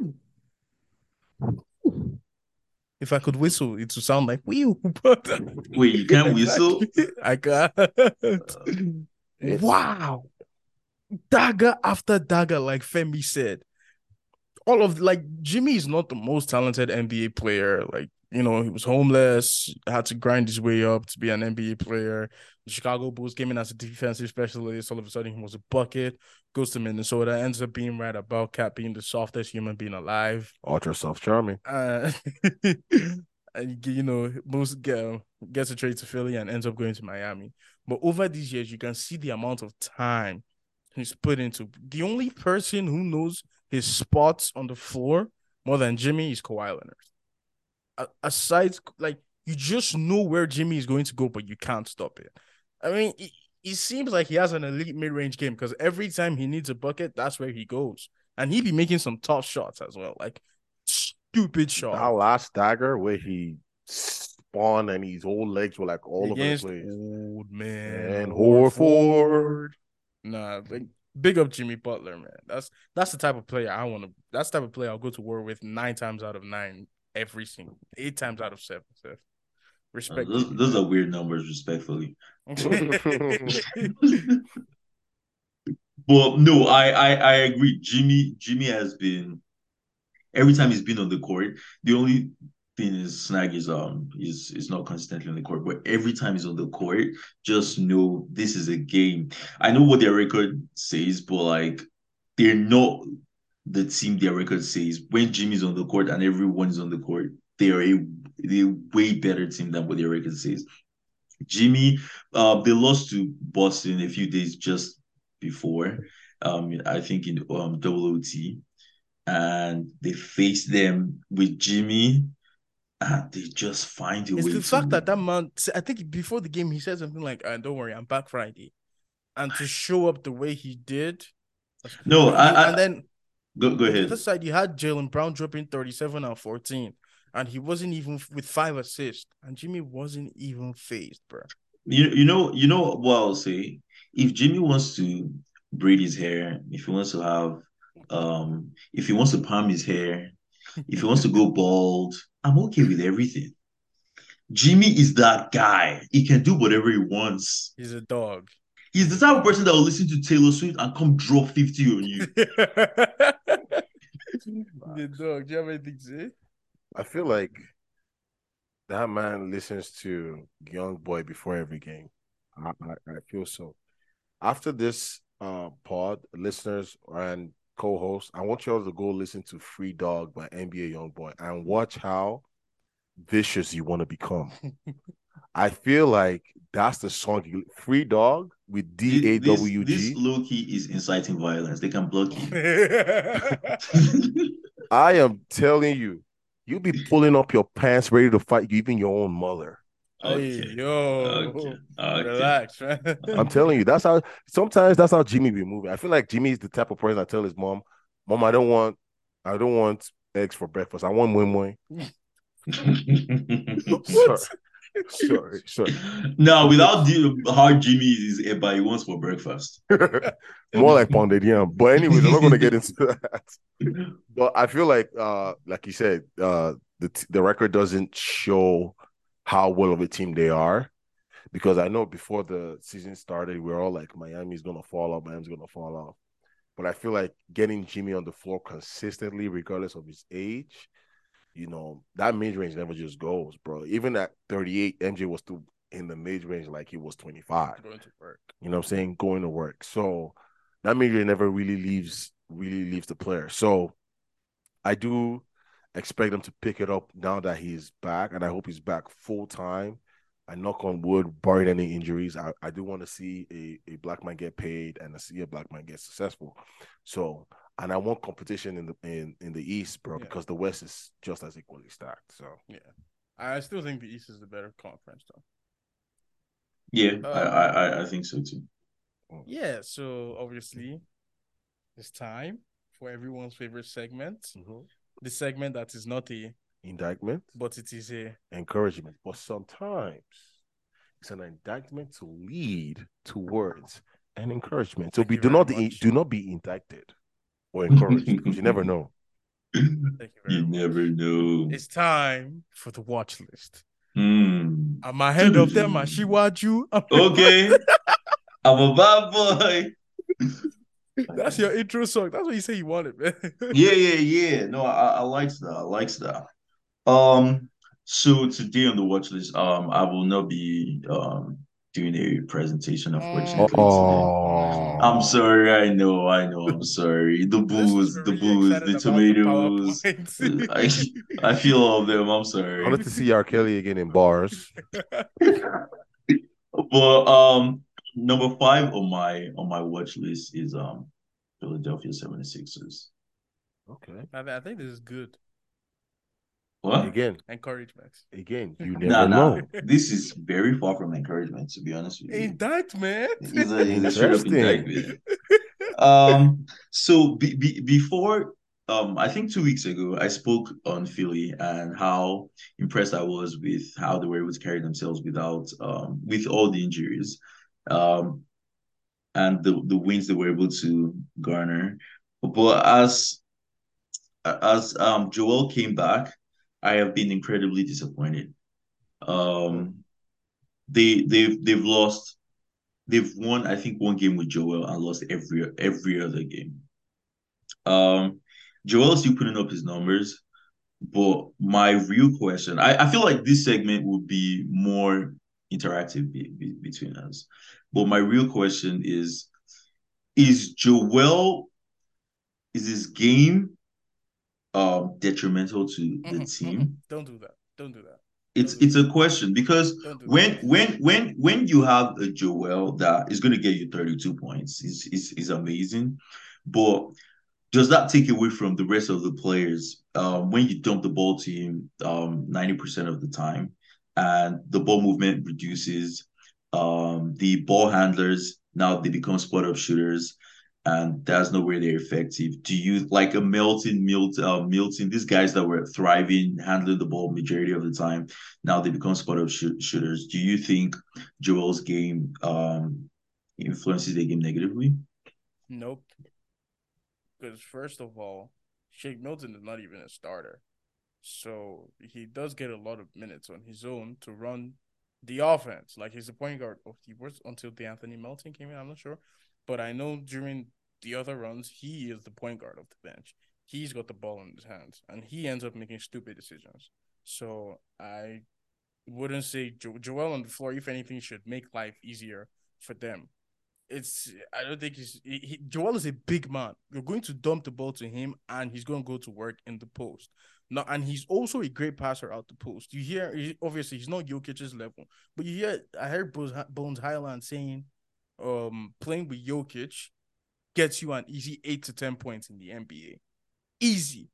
If I could whistle, it would sound like whew. But Wait, you can't whistle? exactly, I can't. It's Wow, dagger after dagger, like Femi said. All of like Jimmy is not the most talented N B A player. Like, you know, he was homeless, had to grind his way up to be an N B A player. The Chicago Bulls came in as a defensive specialist. All of a sudden, he was a bucket. Goes to Minnesota, ends up being right about Cat being the softest human being alive. ultra soft charming. Uh, and you know, most get, gets a trade to Philly and ends up going to Miami. But over these years, you can see the amount of time he's put into. The only person who knows his spots on the floor more than Jimmy is Kawhi Leonard. A- aside, like you just know where Jimmy is going to go, but you can't stop it. I mean, it, it seems like he has an elite mid-range game because every time he needs a bucket, that's where he goes, and he be making some tough shots as well, like stupid That shot last dagger where he spun and his whole legs were like all over the against place. old man And Horford. Nah, like big up Jimmy Butler, man. That's that's the type of player I want to. That's the type of player I'll go to war with nine times out of nine, every single eight times out of seven. So Uh, respect those Jimmy, those are weird numbers, respectfully. man. But no, I, I I agree. Jimmy Jimmy has been every time he's been on the court. The only thing is snag is um is is not consistently on the court. But every time he's on the court, just know this is a game. I know what their record says, but like they're not the team their record says. When Jimmy's on the court and everyone is on the court, they are a they way better team than what their record says. Jimmy, uh, they lost to Boston a few days just before. Um, I think in um double O T, and they faced them with Jimmy, and they just find a It's way the fact to. that that man. I think before the game he said something like, uh, "Don't worry, I'm back Friday," and to show up the way he did, No, and you, I, and I then go go on the other ahead. side, you had Jalen Brown dropping thirty-seven and fourteen, and he wasn't even with five assists, and Jimmy wasn't even phased, bro. You you know you know what I'll say. If Jimmy wants to braid his hair, if he wants to have, um, if he wants to palm his hair, if he wants to go bald, I'm okay with everything. Jimmy is that guy. He can do whatever he wants. He's a dog. He's He's the a type of dog. person that will listen to Taylor Swift and come drop fifty on you. The dog. Do you have anything to say? I feel like that man listens to Young Boy before every game. I, I, I feel so. After this uh pod, listeners and co-hosts, I want you all to go listen to Free Dog by N B A Young Boy and watch how vicious you want to become. I feel like that's the song. You, Free Dog with D A This W this G. low key is inciting violence. They can block you. I am telling you, you be pulling up your pants ready to fight even your own mother. Hey, Okay. Okay. yo. Okay. Relax, man. I'm telling you, that's how sometimes that's how Jimmy be moving. I feel like Jimmy is the type of person that tell his mom, Mom, I don't want I don't want eggs for breakfast. I want moi moi. Sorry, What? sorry, sorry. No, without the hard Jimmy is Eba he wants for breakfast. More like pounded yam. But anyways, I'm not gonna get into that. But I feel like uh like you said, uh the t- the record doesn't show how well of a team they are. Because I know before the season started, we are all like, Miami's gonna fall off, Miami's gonna fall off. But I feel like getting Jimmy on the floor consistently, regardless of his age, you know, that mid range never just goes, bro. Even at thirty-eight, M J was still in the mid range like he was twenty-five. Going to work. You know what I'm saying? Going to work. So that mid range never really leaves really leaves the player. So I do expect him to pick it up now that he's back, and I hope he's back full time. I knock on wood, barring any injuries. I, I do want to see a, a black man get paid and I see a black man get successful. So, and I want competition in the in, in the East, bro, Yeah. because the West is just as equally stacked. So, Yeah. I still think the East is the better conference, though. Yeah, I, Um, I I think so too. yeah, so obviously it's time for everyone's favorite segment. Mhm. The segment that is not a, Indictment, but it is a. encouragement, but sometimes It's an indictment to lead towards an encouragement. So Thank be you do very not much. do not be indicted or encouraged because you never know. Thank you very You much. never know. It's time for the watch list. Mm. I'm ahead of them. Ashiwaju. Okay. I'm a bad boy. That's your intro song. That's what you say you wanted, man. Yeah, yeah, yeah. No, I, I likes that. I likes that. Um, so today on the watch list, um, I will not be um doing a presentation, unfortunately, today. I'm Oh, sorry, I know, I know, I'm sorry. The Listeners booze, were the really booze, excited the about the tomatoes. PowerPoint. I I feel all of them, I'm I sorry. wanted to see R. Kelly again in bars. But um number five on my on my watch list is um Philadelphia seventy-sixers. Okay. I, I think this is good. What? Again, Encouragement. again, you Nah, never nah. know. This is very far from encouragement, to be honest with you. Indictment. It's a, it's a straight up Interesting. indictment. Um, so be, be, before, um, I think two weeks ago, I spoke on Philly and how impressed I was with how they were able to carry themselves without, um, with all the injuries, um, and the the wins they were able to garner. But as as um Joel came back, I have been incredibly disappointed. Um, they they've they've lost. They've won, I think, one game with Joel and lost every every other game. Um, Joel's still putting up his numbers, but my real question, I, I feel like this segment would be more interactive be, be, between us. But my real question is, is Joel, is his game um detrimental to the Mm-mm, mm-mm. team? Don't do that. Don't do that. It's Don't do it's that. a question because Don't do when that. when when when you have a Joel that is going to get you thirty-two points is is is amazing, but does that take away from the rest of the players um, when you dump the ball to him um, ninety percent of the time and the ball movement reduces, um, the ball handlers now they become spot up shooters and that's nowhere they're effective. Do you like a Melton, Milton, uh, Milton, these guys that were thriving, handling the ball majority of the time, now they become spot up sh- shooters. Do you think Joel's game um, influences the game negatively? Nope. Because first of all, Shake Milton is not even a starter. So he does get a lot of minutes on his own to run the offense. Like he's the point guard of the worst until the Anthony Melton came in. I'm not sure. But I know during the other runs, he is the point guard of the bench. He's got the ball in his hands. And he ends up making stupid decisions. So I wouldn't say jo- Joel on the floor, if anything, should make life easier for them. It's I don't think he's he, he, Joel is a big man. You're going to dump the ball to him, and he's going to go to work in the post. Now, and he's also a great passer out the post. You hear, he, obviously, he's not Jokic's level, but you hear. I heard Bones, Bones Highland saying, um, playing with Jokic gets you an easy eight to ten points in the N B A, easy.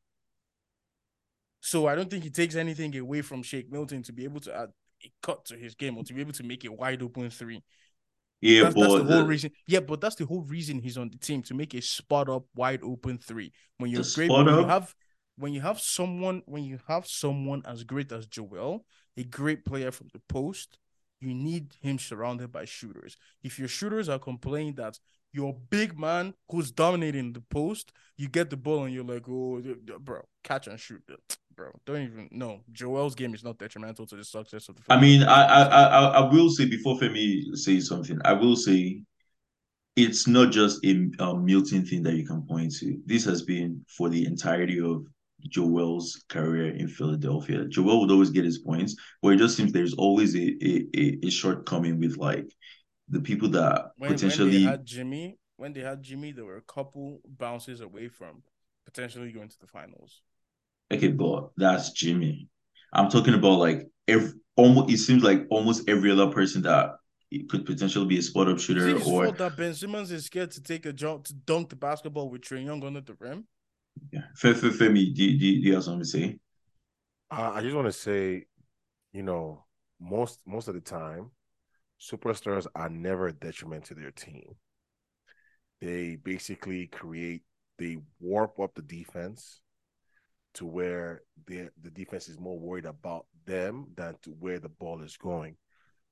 So I don't think he takes anything away from Shake Milton to be able to add a cut to his game or to be able to make a wide open three. Yeah, That's that's the but whole the, reason. Yeah, but that's the whole reason he's on the team to make a spot up, wide open three. When the you're great, spot when you up. have when you have someone when you have someone as great as Joel, a great player from the post, you need him surrounded by shooters. If your shooters are complaining that your big man who's dominating the post, you get the ball and you're like, oh, bro, catch and shoot, bro. Don't even no. Joel's game is not detrimental to the success of the I mean, Philadelphia I, I I seventy-sixers. I I will say before Femi says something, I will say it's not just a, a Milton thing that you can point to. This has been for the entirety of Joel's career in Philadelphia. Joel would always get his points, but it just seems there's always a a, a, a shortcoming with like the people that when when they potentially had Jimmy, when they had Jimmy, there were a couple bounces away from potentially going to the finals. okay, but that's Jimmy. I'm talking about like every almost it seems like almost every other person that it could potentially be a spot up Is it shooter his or fault that Ben Simmons is scared to take a jump to dunk the basketball with Trae Young under the rim? yeah. Femi, do, you- do, you- do you have something to say? Uh, I just want to say, you know, most most of the time, superstars are never a detriment to their team. They basically create, they warp up the defense to where the the defense is more worried about them than to where the ball is going.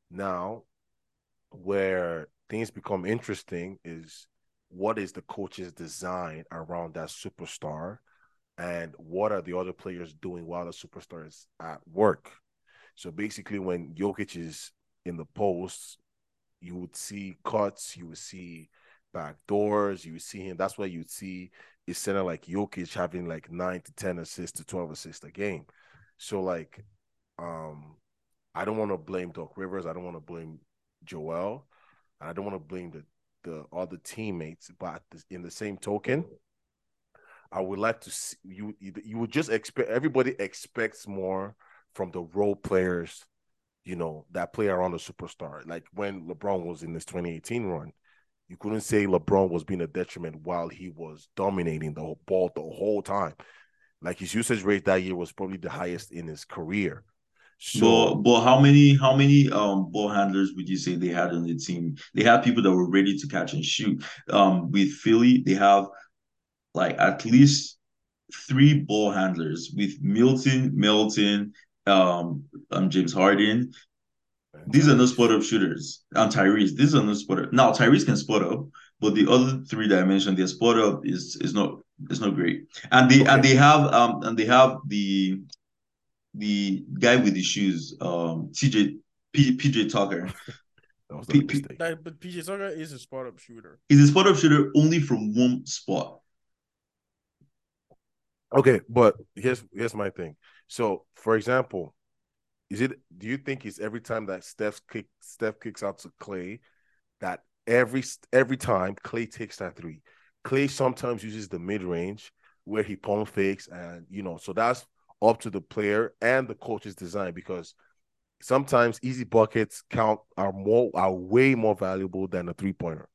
Now, where things become interesting is what is the coach's design around that superstar, and what are the other players doing while the superstar is at work. So basically, when Jokic is in the post, you would see cuts, you would see back doors, you would see him. That's why you'd see a center like Jokic having like nine to ten assists to twelve assists a game. So like, um, I don't want to blame Doc Rivers. I don't want to blame Joel. I don't want to blame the the other teammates. But in the same token, I would like to see you. You would just expect everybody expects more from the role players, you know, that play around the superstar. Like when LeBron was in this twenty eighteen run, you couldn't say LeBron was being a detriment while he was dominating the ball the whole time. Like his usage rate that year was probably the highest in his career. So, But but how many how many um ball handlers would you say they had on the team? They had people that were ready to catch and shoot. Um, with Philly, they have like at least three ball handlers with Milton, Melton, um, um James Harden. These are no spot up shooters. And Tyrese, these are no spot up. Now Tyrese can spot up, but the other three that I mentioned, their spot up is is not is not great. And they okay. and they have um and they have the the guy with the shoes, um, T J P, PJ Tucker. That was P, not a P, mistake. That, but P J Tucker is a spot up shooter. He's a spot up shooter only from one spot. Okay, but here's here's my thing. So, for example, is it? Do you think it's every time that Steph kick Steph kicks out to Clay, that every every time Clay takes that three, Clay sometimes uses the mid range where he pump fakes, and you know, so that's up to the player and the coach's design, because sometimes easy buckets count are more are way more valuable than a three pointer.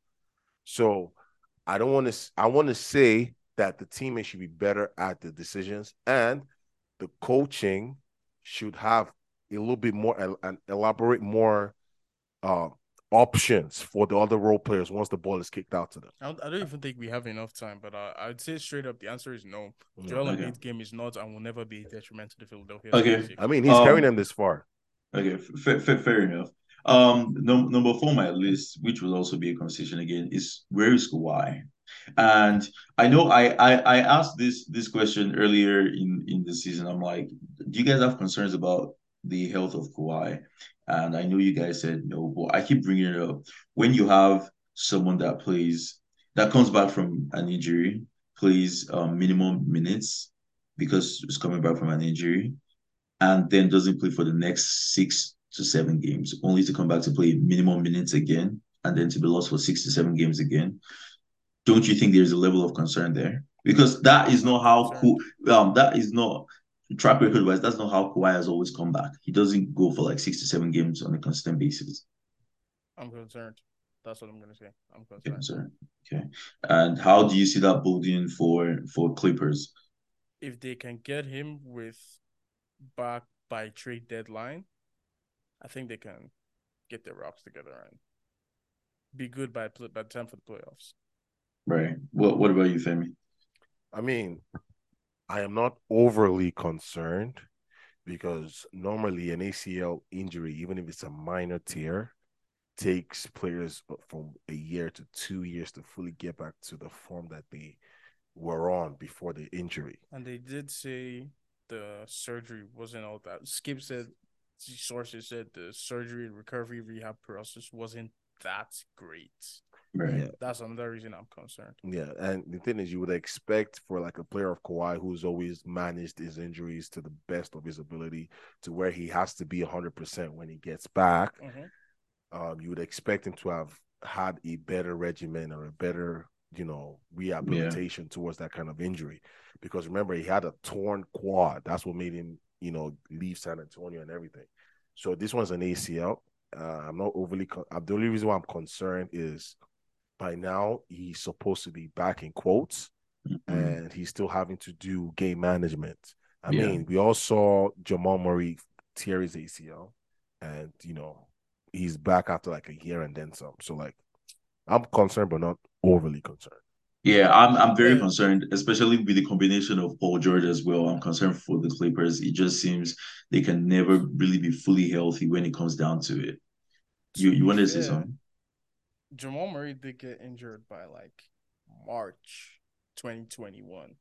So I don't want to. I want to say that the teammate should be better at the decisions, and the coaching should have a little bit more and elaborate more uh, options for the other role players once the ball is kicked out to them. I don't, I don't even think we have enough time, but uh, I'd say straight up the answer is no. Joel Okay. Embiid's game is not and will never be a detriment to the Philadelphia Okay. seventy-sixers. I mean, he's Um, carrying them this far. Okay, fair, fair, fair enough. Um, num number four on my list, which will also be a conversation again, is where is Kawhi? And I know I, I I asked this this question earlier in in the season. I'm like, do you guys have concerns about the health of Kawhi? And I know you guys said no, but I keep bringing it up. When you have someone that plays that comes back from an injury, plays um, minimum minutes because it's coming back from an injury, and then doesn't play for the next six to seven games, only to come back to play minimum minutes again, and then to be lost for six to seven games again. Don't you think there's a level of concern there? Because that is not how cool. Um, that is not track record wise. That's not how Kawhi has always come back. He doesn't go for like six to seven games on a consistent basis. I'm concerned. That's what I'm gonna say. I'm Okay, concerned. sorry. Okay. And how do you see that building for for Clippers? If they can get him with back by trade deadline, I think they can get their rocks together and be good by by the time for the playoffs. Right. What What about you, Femi? I mean, I am not overly concerned because normally an A C L injury, even if it's a minor tear, takes players from a year to two years to fully get back to the form that they were on before the injury. And they did say the surgery wasn't all that. Skip said, sources said the surgery, recovery, rehab process wasn't that great. Right. Yeah. That's another reason I'm concerned. Yeah, and the thing is, you would expect for like a player of Kawhi who's always managed his injuries to the best of his ability, to where he has to be one hundred percent when he gets back. Mm-hmm. Um, you would expect him to have had a better regimen or a better, you know, rehabilitation yeah. towards that kind of injury. Because remember, he had a torn quad. That's what made him, you know, leave San Antonio and everything. So this one's an A C L. Uh, I'm not overly. Con- the only reason why I'm concerned is by now he's supposed to be back in quotes, mm-hmm. and he's still having to do game management. I yeah. mean, we all saw Jamal Murray tear his A C L, and you know he's back after like a year and then some. So like, I'm concerned, but not overly concerned. Yeah, I'm I'm very concerned, especially with the combination of Paul George as well. I'm concerned for the Clippers. It just seems they can never really be fully healthy when it comes down to it. To You you be wanted to say fair, something? Jamal Murray did get injured by like March twenty twenty-one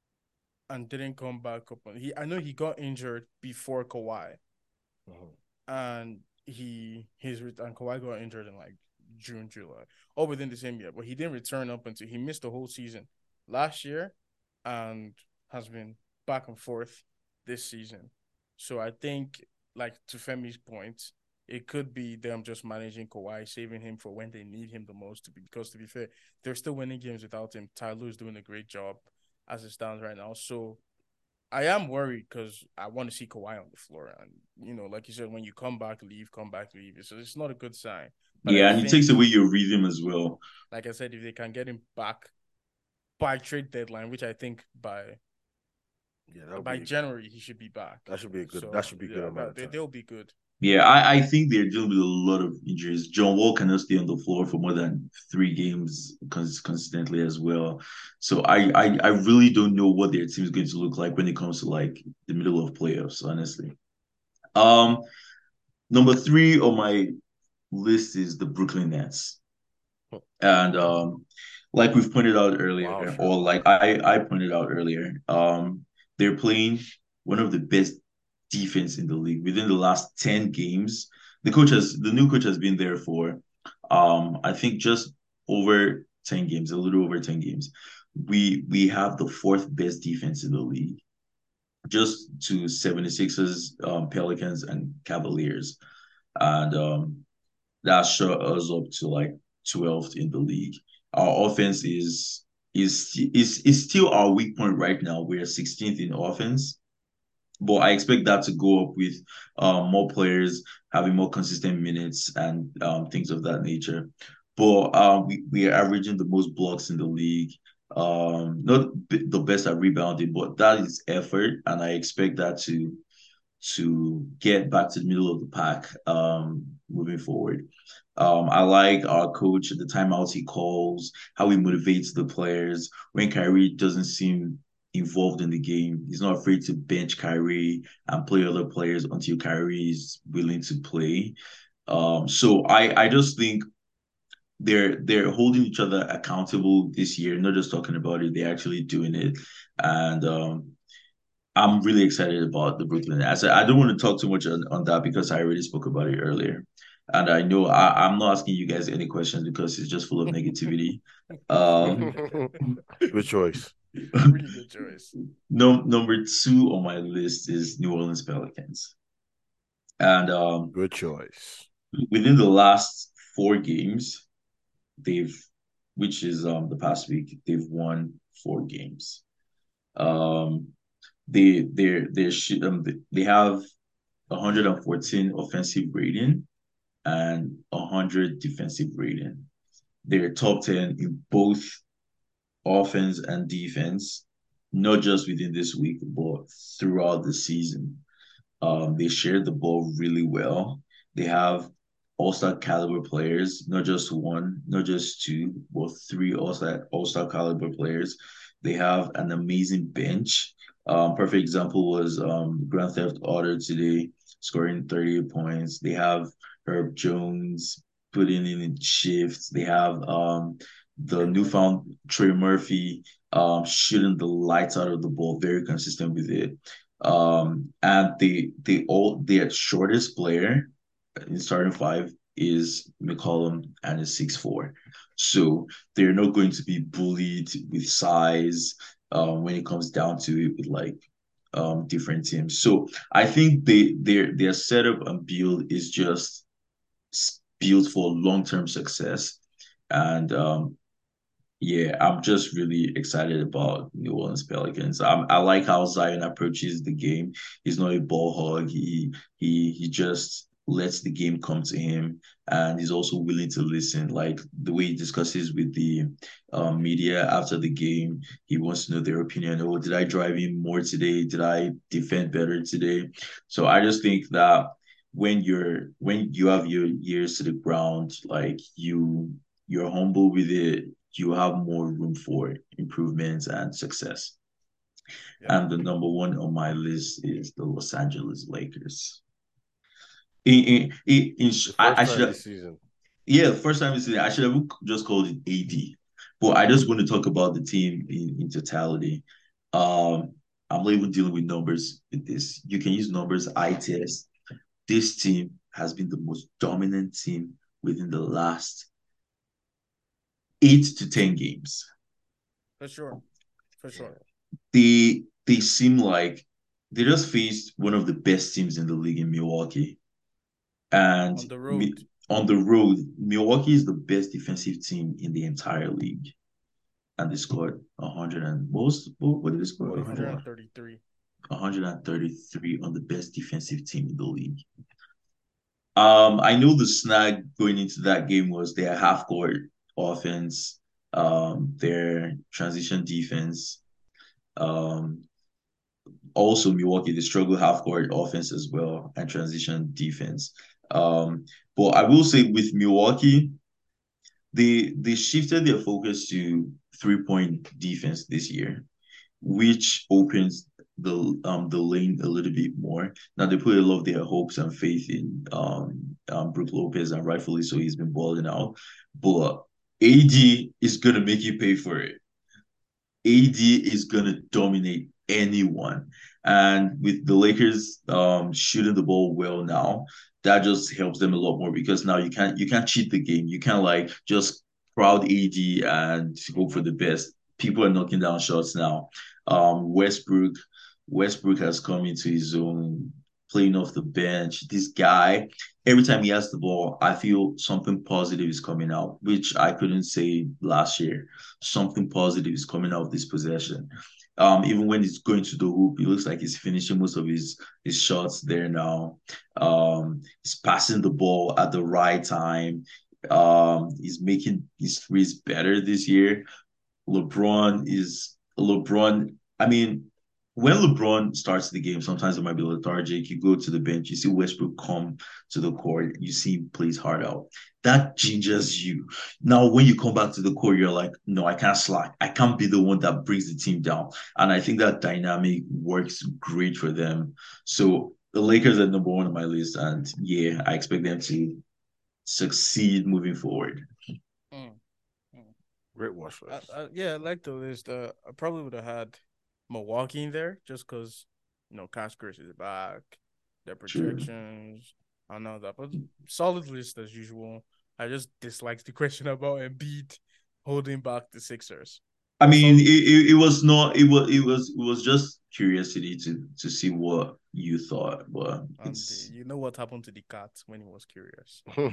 and didn't come back up. On, he I know he got injured before Kawhi, Mhm. and he his and Kawhi got injured in like June, July, all within the same year. But he didn't return up until he missed the whole season last year, and has been back and forth this season. So I think, like to Femi's point, it could be them just managing Kawhi, saving him for when they need him the most. To be because to be fair, they're still winning games without him. Ty Lue is doing a great job as it stands right now. So I am worried because I want to see Kawhi on the floor, and you know, like you said, when you come back, leave, come back, leave. So it's not a good sign. But I Yeah, and it takes think, away your rhythm as well. like I said, if they can get him back by trade deadline, which I think by Yeah, that would by be January he should be back. that should be a good that So should be a good yeah, amount that, of they time. they'll be good. Yeah, I, I think they're dealing with a lot of injuries. John Wall cannot stay on the floor for more than three games cons- consistently as well. So I, I I really don't know what their team is going to look like when it comes to like the middle of playoffs, honestly. Um, number three on my list is the Brooklyn Nets. And um, like we've pointed out Wow, earlier, or Sherlock. like I, I pointed out earlier, um, they're playing one of the best defense in the league. Within the last ten games, the coach has the new coach has been there for um, I think just over ten games, a little over ten games. We we have the fourth best defense in the league, just to 76ers, um, Pelicans, and Cavaliers. And um, that shot us up to like twelfth in the league. Our offense is is is is still our weak point right now. We're sixteenth in offense, but I expect that to go up with um, more players having more consistent minutes and um, things of that nature. But um, we we are averaging the most blocks in the league. Um, not b- the best at rebounding, but that is effort, and I expect that to to get back to the middle of the pack um, moving forward. Um, I like our coach, the timeouts he calls, how he motivates the players. When Kyrie doesn't seem involved in the game, he's not afraid to bench Kyrie and play other players until Kyrie is willing to play. Um, so I I just think they're they're holding each other accountable this year, not just talking about it, they're actually doing it. And um, I'm really excited about the Brooklyn Nets. I, I don't want to talk too much on, on that because I already spoke about it earlier. And I know I, I'm not asking you guys any questions because it's just full of negativity. Um, Good choice. Really good choice. no, number two on my list is New Orleans Pelicans. And um, Good choice. within the last four games, they've, which is um, the past week, they've won four games. Um, they they they should um, they have one hundred fourteen offensive rating and one hundred defensive rating. They're top ten in both offense and defense, not just within this week, but throughout the season. Um, they share the ball really well. They have all-star caliber players, not just one, not just two, but three all-star all-star caliber players. They have an amazing bench. Um, perfect example was um, Grand Theft Auto today, scoring thirty points. They have Herb Jones putting in shifts. They have um, the Trey Murphy. newfound Trey Murphy um, shooting the lights out of the ball, very consistent with it. Um, and the the all their shortest player in starting five is McCollum and is six four. So they're not going to be bullied with size um, when it comes down to it with like um, different teams. So I think they their their setup and build is just built for long term success. And um, yeah, I'm just really excited about New Orleans Pelicans. Um, I like how Zion approaches the game. He's not a ball hog. He he he just lets the game come to him, and he's also willing to listen. Like the way he discusses with the um, media after the game, he wants to know their opinion. Oh, did I drive in more today? Did I defend better today? So I just think that when you're when you have your ears to the ground, like you you're humble with it, you have more room for improvements and success. Yeah. And the number one on my list is the Los Angeles Lakers. In, in, in, in, The I, first I time should this season. Yeah, first time this season, I should have just called it A D. But I just want to talk about the team in, in totality. Um, I'm not even dealing with numbers with this. You can use numbers, eye test. This team has been the most dominant team within the last eight to ten games. For sure. For sure. They they seem like they just faced one of the best teams in the league in Milwaukee. And On the Mi- road. on the road, Milwaukee is the best defensive team in the entire league. And they scored one hundred and most what, what did they score? forty-four. one thirty-three. one thirty-three on the best defensive team in the league. Um, I know the snag going into that game was their half court offense, um, their transition defense. Um, also Milwaukee, they struggle half court offense as well and transition defense. Um, but I will say with Milwaukee, they they shifted their focus to three point defense this year, which opens the um the lane a little bit more. Now they put a lot of their hopes and faith in um, um Brook Lopez, and rightfully so. He's been balling out, but A D is gonna make you pay for it. A D is gonna dominate anyone. And with the Lakers um shooting the ball well now, that just helps them a lot more because now you can't you can't cheat the game. You can't like just crowd A D and hope for the best. People are knocking down shots now. Um Westbrook, Westbrook has come into his own playing off the bench. This guy, every time he has the ball, I feel something positive is coming out, which I couldn't say last year. Something positive is coming out of this possession. Um, even when he's going to the hoop, it looks like he's finishing most of his his shots there now. Um, he's passing the ball at the right time. Um, he's making his threes better this year. LeBron is LeBron. I mean, when LeBron starts the game, sometimes it might be lethargic. You go to the bench, you see Westbrook come to the court, you see him plays hard out. That gingers you. Now, when you come back to the court, you're like, no, I can't slack. I can't be the one that brings the team down. And I think that dynamic works great for them. So the Lakers are number one on my list, and yeah, I expect them to succeed moving forward. Mm. Great watch I, list. I, yeah, I like the list. Uh, I probably would have had Milwaukee in there just because, you know, Cash Chris is back, their True. projections, I know that. But solid list as usual. I just dislike the question about Embiid holding back the Sixers. I mean, Solid. it, it, it was not. It was it was it was just curiosity to to see what you thought, but And it's. uh, you know what happened to the cat when he was curious. uh,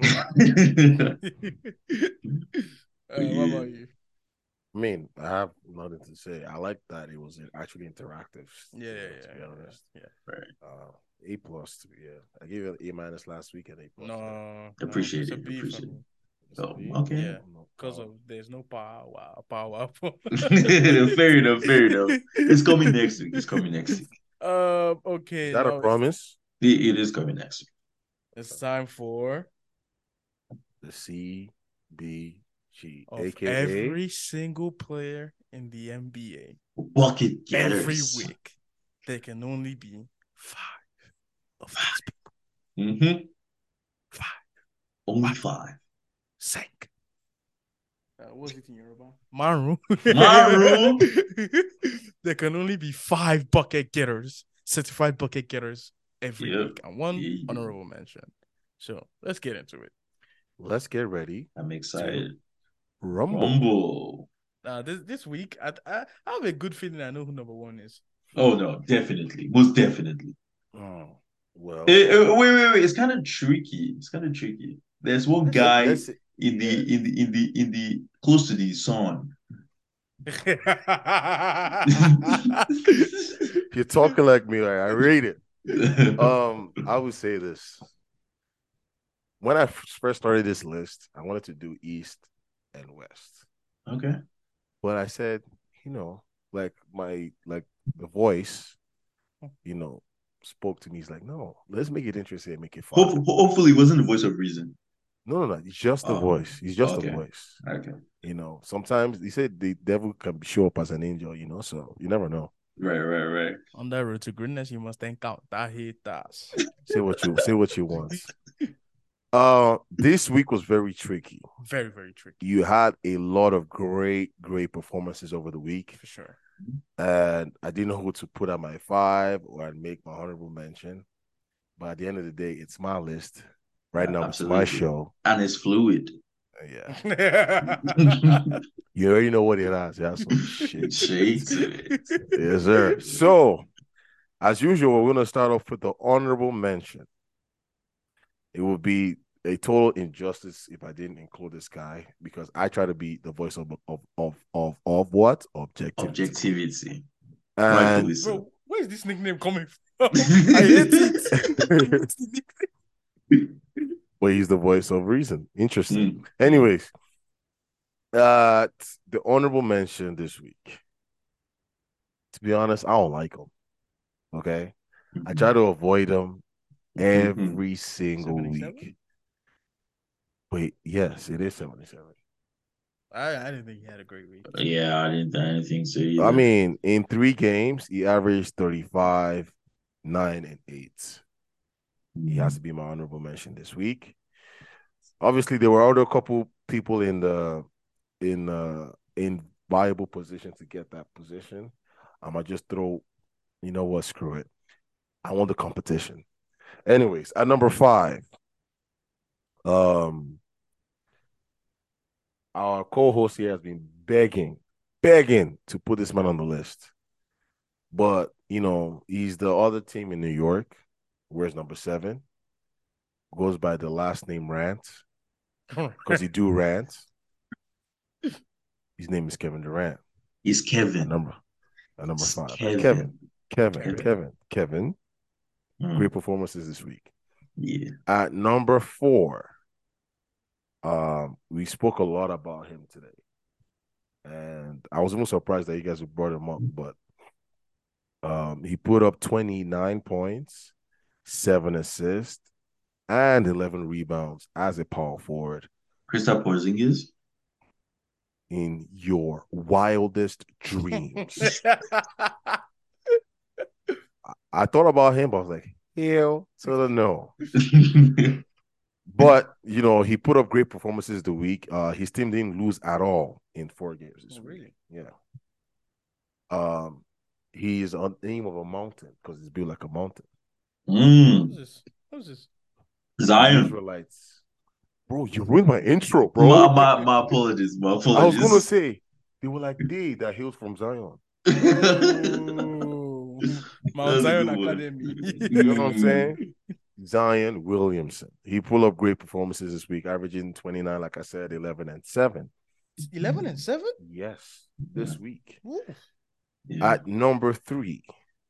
uh, what about you? I mean, I have nothing to say. I like that it was actually interactive. Yeah, you yeah, know, yeah. to be yeah, honest. yeah. right. Uh, A plus, yeah. I gave it an A minus last week and A plus. No, no, Appreciate it's a it. B for Appreciate me. it. It's a Oh, B? okay. Yeah, No because of problem. there's no power, wow, power up. Fair enough. Fair enough. It's coming next week. It's coming next week. Um. Is Okay. that a Now it's, promise? It, it is coming next week. it's time for The C B G, of aka every single player in the N B A Bucket every getters. week. There can only be five of these people. Mm-hmm. Five. Only What? five. Sink. Uh, what was it in Yoruba? Maru. Maru. There can only be five bucket getters, certified bucket getters every Yep. week, and one Yeah. honorable mention. So let's get into it. let's get ready. I'm excited. Rumble. Rumble. Uh, this this week, I, I I have a good feeling I know who number one is. Oh no, definitely, most definitely. Oh, well. Eh, eh, wait, wait, wait. It's kind of tricky. It's kind of tricky. There's one Let's- guy let's- in the yeah. in the in the in the close to the sun. You're talking like me. I rate it. Um, I would say this. When I first started this list, I wanted to do East and West. Okay. But I said, you know, like my like the voice, you know, spoke to me. He's like, no, let's make it interesting and make it fun. Hope, hopefully, it wasn't the voice of reason. No, no, no. It's just the Oh, voice. He's just okay. a voice. Okay. You know, sometimes he said the devil can show up as an angel, you know, so you never know. Right, right, right. On that road to greatness, you must encounter haters. Say what you say what you want. Uh, this week was very tricky. Very, very tricky. You had a lot of great, great performances over the week, For sure. and I didn't know who to put at my five or I'd make my honorable mention. But at the end of the day, it's my list. Right now, Absolutely. it's my show. And it's fluid. Yeah. You already know what it has. Yeah, some shit. Shade to it. Yes, sir. So, as usual, we're going to start off with the honorable mention. It would be a total injustice if I didn't include this guy because I try to be the voice of of of of, of what? Objectivity. Objectivity. And Rightfully so. Bro, where is this nickname coming from? I hate it. but he's the voice of reason. Interesting. Mm. Anyways, uh, the honorable mention this week. To be honest, I don't like him. Okay, I try to avoid him every single seventy-seven? week. Wait, yes, it is seventy-seven. I, I didn't think he had a great week. Yeah, I didn't, I didn't think so either. I mean, in three games, he averaged thirty-five, nine, and eight. He has to be my honorable mention this week. Obviously, there were other couple people in the in uh in viable position to get that position. I might just throw, you know what, screw it. I want the competition. Anyways, at number five, um, our co-host here has been begging, begging to put this man on the list. But, you know, he's the other team in New York. Where's number seven? Goes by the last name Rant. Because he do rant. His name is Kevin Durant. It's Kevin. At number, at number It's five. Kevin. Kevin. Kevin. Kevin. Kevin. Kevin. Mm. Great performances this week. Yeah. At number four, um, we spoke a lot about him today. And I was almost surprised that you guys brought him up, but um, he put up twenty-nine points, seven assists, and eleven rebounds as a power forward. Kristaps Porzingis. In your wildest dreams. I, I thought about him, but I was like, hell to the no. But, you know, he put up great performances the week. Uh, his team didn't lose at all in four games this Oh, week. really? Yeah. Um, he is on the name of a mountain because it's built like a mountain. Mm. Who's this? Who's this? Zion. Israelites. Bro, you ruined my intro, bro. My, my, my apologies. My apologies. I was going to say, they were like, they that hails from Zion. Oh, Mount That's a Zion good one. Academy. You know what I'm saying? Zion Williamson. He pulled up great performances this week, averaging twenty-nine, like I said, eleven and seven. eleven and seven? Yes, this week. Ooh. Yeah. At number three,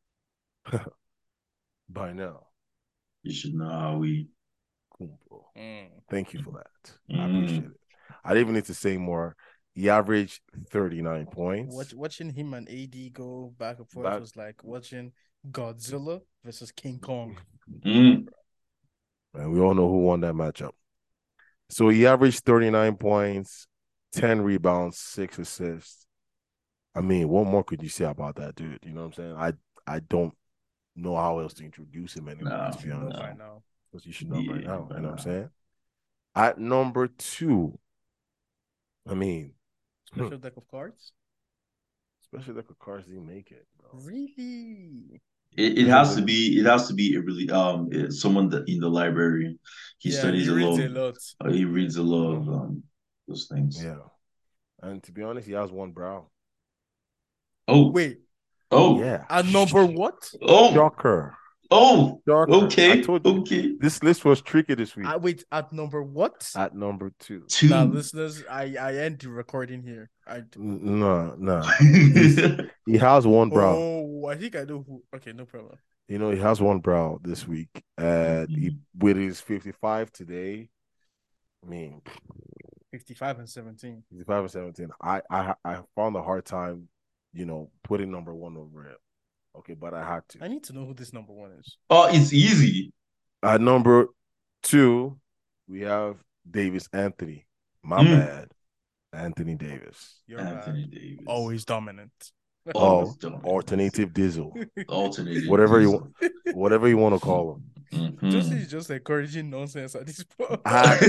by now, You should know how we. Kumpo. Mm. Thank you for that. I Mm. appreciate it. I didn't even need to say more. He averaged thirty-nine points. Watch, watching him and A D go back and forth Back- was like watching Godzilla versus King Kong. Mm. And we all know who won that matchup. So he averaged thirty-nine points, ten rebounds, six assists. I mean, what more could you say about that dude? You know what I'm saying? I I don't know how else to introduce him anymore, No, to be Know honest. by now. Because you should know by Yeah, now. by You know what I'm now. saying? At number two, I mean, Special deck of cards? especially like a cars didn't make it, bro. Really? It, it has to be. It has to be a really um uh, someone that in the library. He Yeah, studies he a reads lot. a lot. Uh, he reads a lot of um those things. Yeah. And to be honest, he has one brow. Oh. Wait, Oh. Yeah. at number what? Oh. Shocker. Oh. Shocker. Okay. I told you. Okay. This list was tricky this week. I wait at number what? At number two. Two. Now, listeners, I I end the recording here. I N- No, no. He's- he has one brow. oh, I think I know who. Okay, no problem. You know, he has one brow this week. And he, with his fifty-five today, I mean, Fifty-five and seventeen. fifty-five and seventeen. I, I I found a hard time, you know, putting number one over it. Okay, but I had to. I need to know who this number one is. Oh, it's easy. At number two, we have Davis Anthony. My Mm. bad. Anthony Davis. You're Anthony bad. Davis. Always dominant. Oh, of don't- alternative diesel, alternative. whatever you diesel. want, whatever you want to call him. Mhm. Just is just encouraging nonsense at this point. At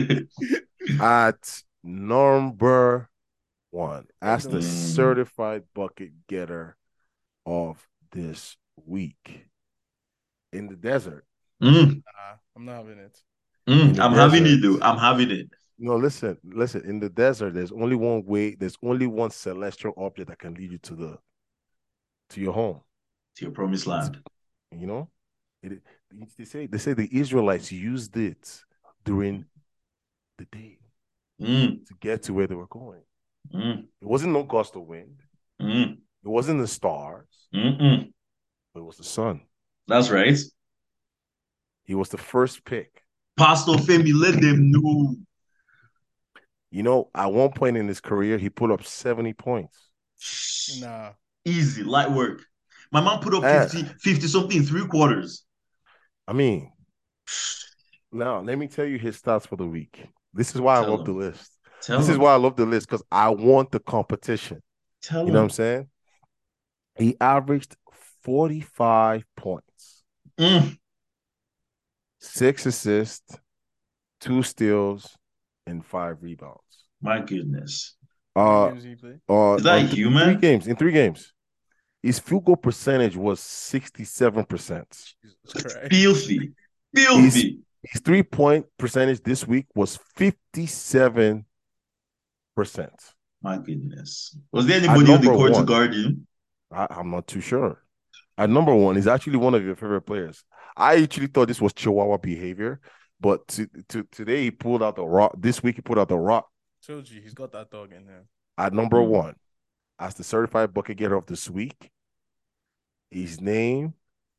at number one, as the Mm. certified bucket getter of this week in the desert. Mm, Nah, I'm not having it. mm, In the I'm having desert. it, though. I'm having it. No, listen, listen. In the desert, there's only one way. There's only one celestial object that can lead you to the to your home. To your promised land. You know, it, they say they say the Israelites used it during the day Mm, to get to where they were going. mm, It wasn't no gust of wind. mm, It wasn't the stars. mm-mm. But it was the sun. That's right. He was the first pick. Pastor Femi, let them know. You know, at one point in his career, he put up seventy points. Nah. Easy, light work. My man put up Eh. fifty, fifty something in three quarters. I mean, now let me tell you his stats for the week. This is why Tell I love him. the list. Tell this him. is why I love the list, because I want the competition. Tell You know what him. I'm saying? He averaged forty-five points, Mm, six assists, two steals, and five rebounds. my goodness. Uh, Games he played? uh, Is that on th- human? Three games. In three games. His field goal percentage was sixty-seven percent. Jesus Christ. Filthy. Filthy. His three-point percentage this week was fifty-seven percent. My goodness. Was there At anybody on the number court to one. guard him? I, I'm not too sure. At number one, he's actually one of your favorite players. I actually thought this was Chihuahua behavior, but to, to, today he pulled out the rock. This week he pulled out the rock Told you, he's got that dog in him. at number Mm. one as the certified bucket getter of this week. His name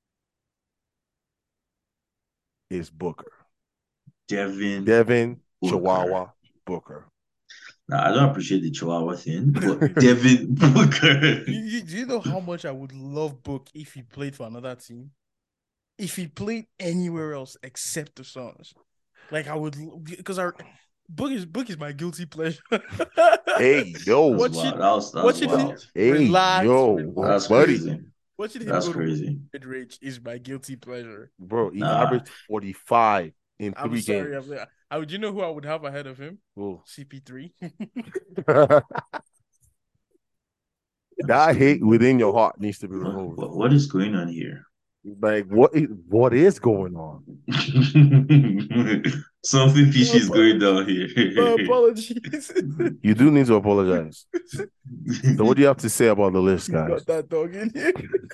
is Booker. Devin. Devin Booker. Chihuahua Booker. Now, I don't appreciate the Chihuahua thing, but Devin Booker. You, you, do you know how much I would love Book if he played for another team? If he played anywhere else except the Suns, like I would, because our Book is Book is my guilty pleasure. Hey, yo. What Wow, you- that was, that what was you wild. Hey, Relax, yo. relax. That's buddy. crazy. Watching him That's go to crazy. mid range is my guilty pleasure. Bro, he Nah. averaged forty-five in I'm three sorry. games. I'm, I would. You know who I would have ahead of him? Ooh. C P three. That hate within your heart needs to be What, removed. what- what is going on here? Like, what is, what is going on? Something fishy is going down My here. apologies. You do need to apologize. So, what do you have to say about the list, He's guys? got that dog in here.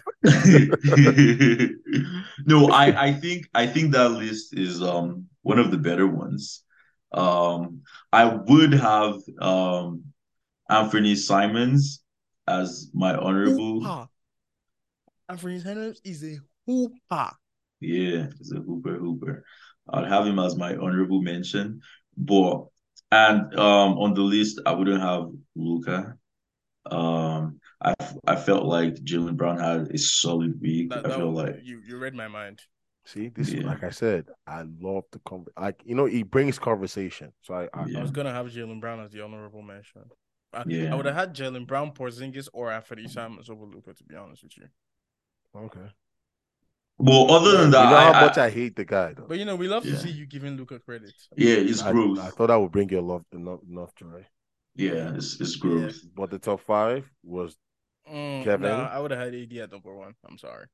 No, I, I think I think that list is um one of the better ones. Um, I would have um Anthony Simons as my honorable. Hooper. Anthony Simons is a hooper. Yeah, he's a hooper hooper. I'd have him as my honorable mention. But and um on the list I wouldn't have Luca. Um I I felt like Jalen Brown had a solid week. That, I that feel was, like you, you read my mind. See, this Yeah. like I said, I love the con- like you know, he brings conversation. So I, I Yeah. I was gonna have Jalen Brown as the honorable mention. I, Yeah. I would have had Jalen Brown, Porzingis, or Anthony Simons over Luka. To be honest with you, okay. well other You than know that, how I, much I, I hate the guy though. but you know we love Yeah. to see you giving Luka credit. yeah, it's I, growth. I thought I would bring you a love enough enough joy. Yeah, it's it's Yeah. growth. But the top five was Mm, Kevin? Nah, I would have had A D at number one. I'm sorry.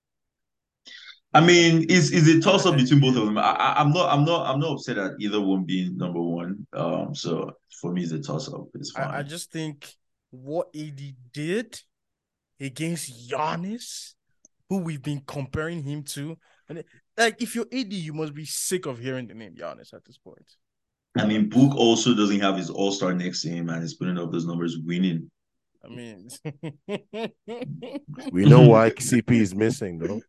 I mean, it's it's a toss up Yeah. between both of them. I, I I'm not I'm not I'm not upset at either one being number one. Um, so for me, it's a toss up. It's fine. I, I just think what A D did against Giannis, who we've been comparing him to, and it- like if you're A D, you must be sick of hearing the name Giannis at this point. I mean, Book also doesn't have his all star next to him, and he's putting up those numbers, winning. I mean, we know why C P is missing though.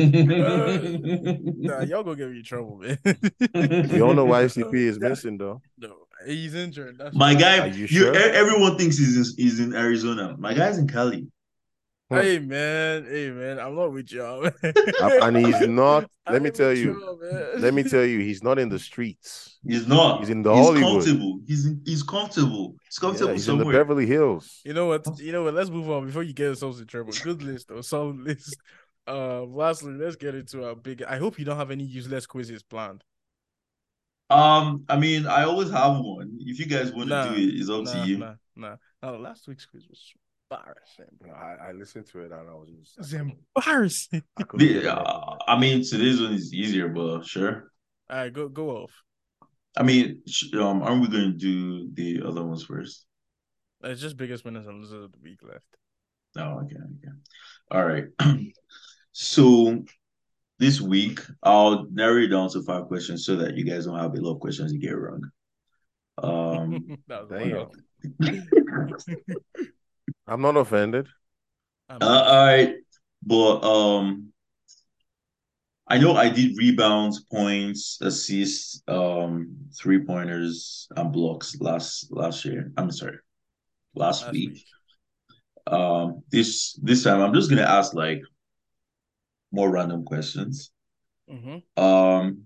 nah, y'all gonna get me in trouble, man. We all know why C P is missing though. No, he's injured. That's My why. guy, Are you you, sure? e- everyone thinks he's in, he's in Arizona. My guy's in Cali. Hey man, hey man, I'm not with y'all. Man. And he's not. I Let me ain't tell with you. y'all, man. Let me tell you, he's not in the streets. He's He's not. in the He's Hollywood. comfortable. He's in, he's comfortable. He's Yeah, comfortable he's in the somewhere. Beverly Hills. You know what? You know what? Let's move on before you get yourselves in trouble. Good list or solid list. Uh, lastly, let's get into our big. I hope you don't have any useless quizzes planned. Um, I mean, I always have one. If you guys want to do Nah, it, it's up to nah, you. nah, nah. Now, last week's quiz was embarrassing, You know, bro. I, I listened to it and I was just. It's I couldn't, embarrassing. I couldn't The- keep up with uh, it. I mean, today's one is easier, but sure. All right, go go off. I mean, sh- um, aren't we going to do the other ones first? It's just biggest winners and losers of the week left. Oh, okay, okay. All right. So this week, I'll narrow it down to five questions so that you guys don't have a lot of questions you get wrong. Um, That was Damn. wild. I'm not offended. I'm uh, not. all right, but um, I know I did rebounds, points, assists, um, three pointers, and blocks last last year. I'm sorry, last Last week. week. Um, this this time I'm just gonna ask like more random questions. Mm-hmm. Um,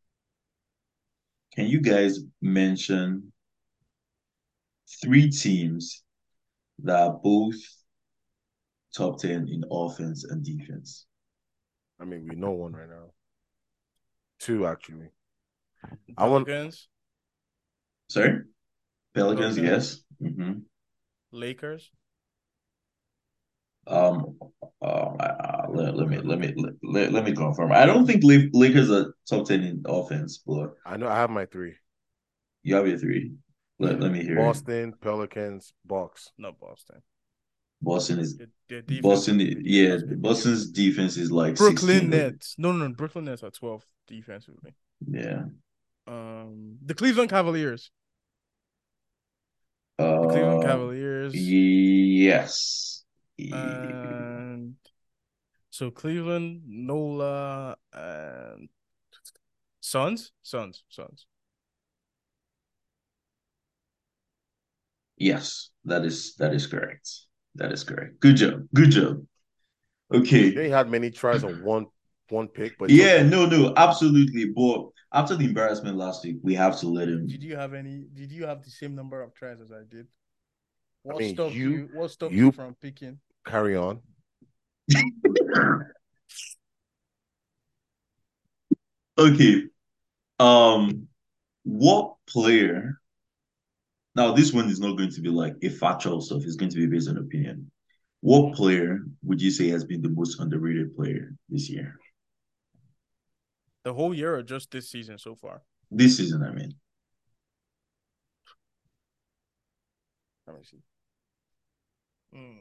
can you guys mention three teams that are both top ten in offense and defense? I mean, we know one right now. Two, actually. I want. Pelicans, Sorry, Pelicans, Pelicans, yes. hmm Lakers. Um, uh, uh, let, let me let me let, let me confirm. I don't think La- Lakers are top ten in offense, but I know I have my three. you have your three. Let, Yeah. let me hear it. Boston, Pelicans, Bucks. Not Boston. Boston is Their, their defense Boston. is is- Yeah, ridiculous. Boston's defense is like Brooklyn sixteen. Nets. No, no, no. Brooklyn Nets are twelve defensively. Yeah. Um, the Cleveland Cavaliers. The Cleveland Uh, Cavaliers. yes. And so Cleveland, Nola, and Suns, Suns, Suns. Yes, that is that is correct. That is correct. Good job. Good job. Okay. They had many tries on one one pick, but it's Yeah, okay. no, no, absolutely. But after the embarrassment last week, we have to let him. Did you have any? Did you have the same number of tries as I did? What mean, stopped you- you? What stopped you- you from picking? Carry on. Okay. Um, what player? Now, this one is not going to be like a factual stuff. It's going to be based on opinion. What player would you say has been the most underrated player this year? The whole year or just this season so far? This season, I mean. Let me see. Mm.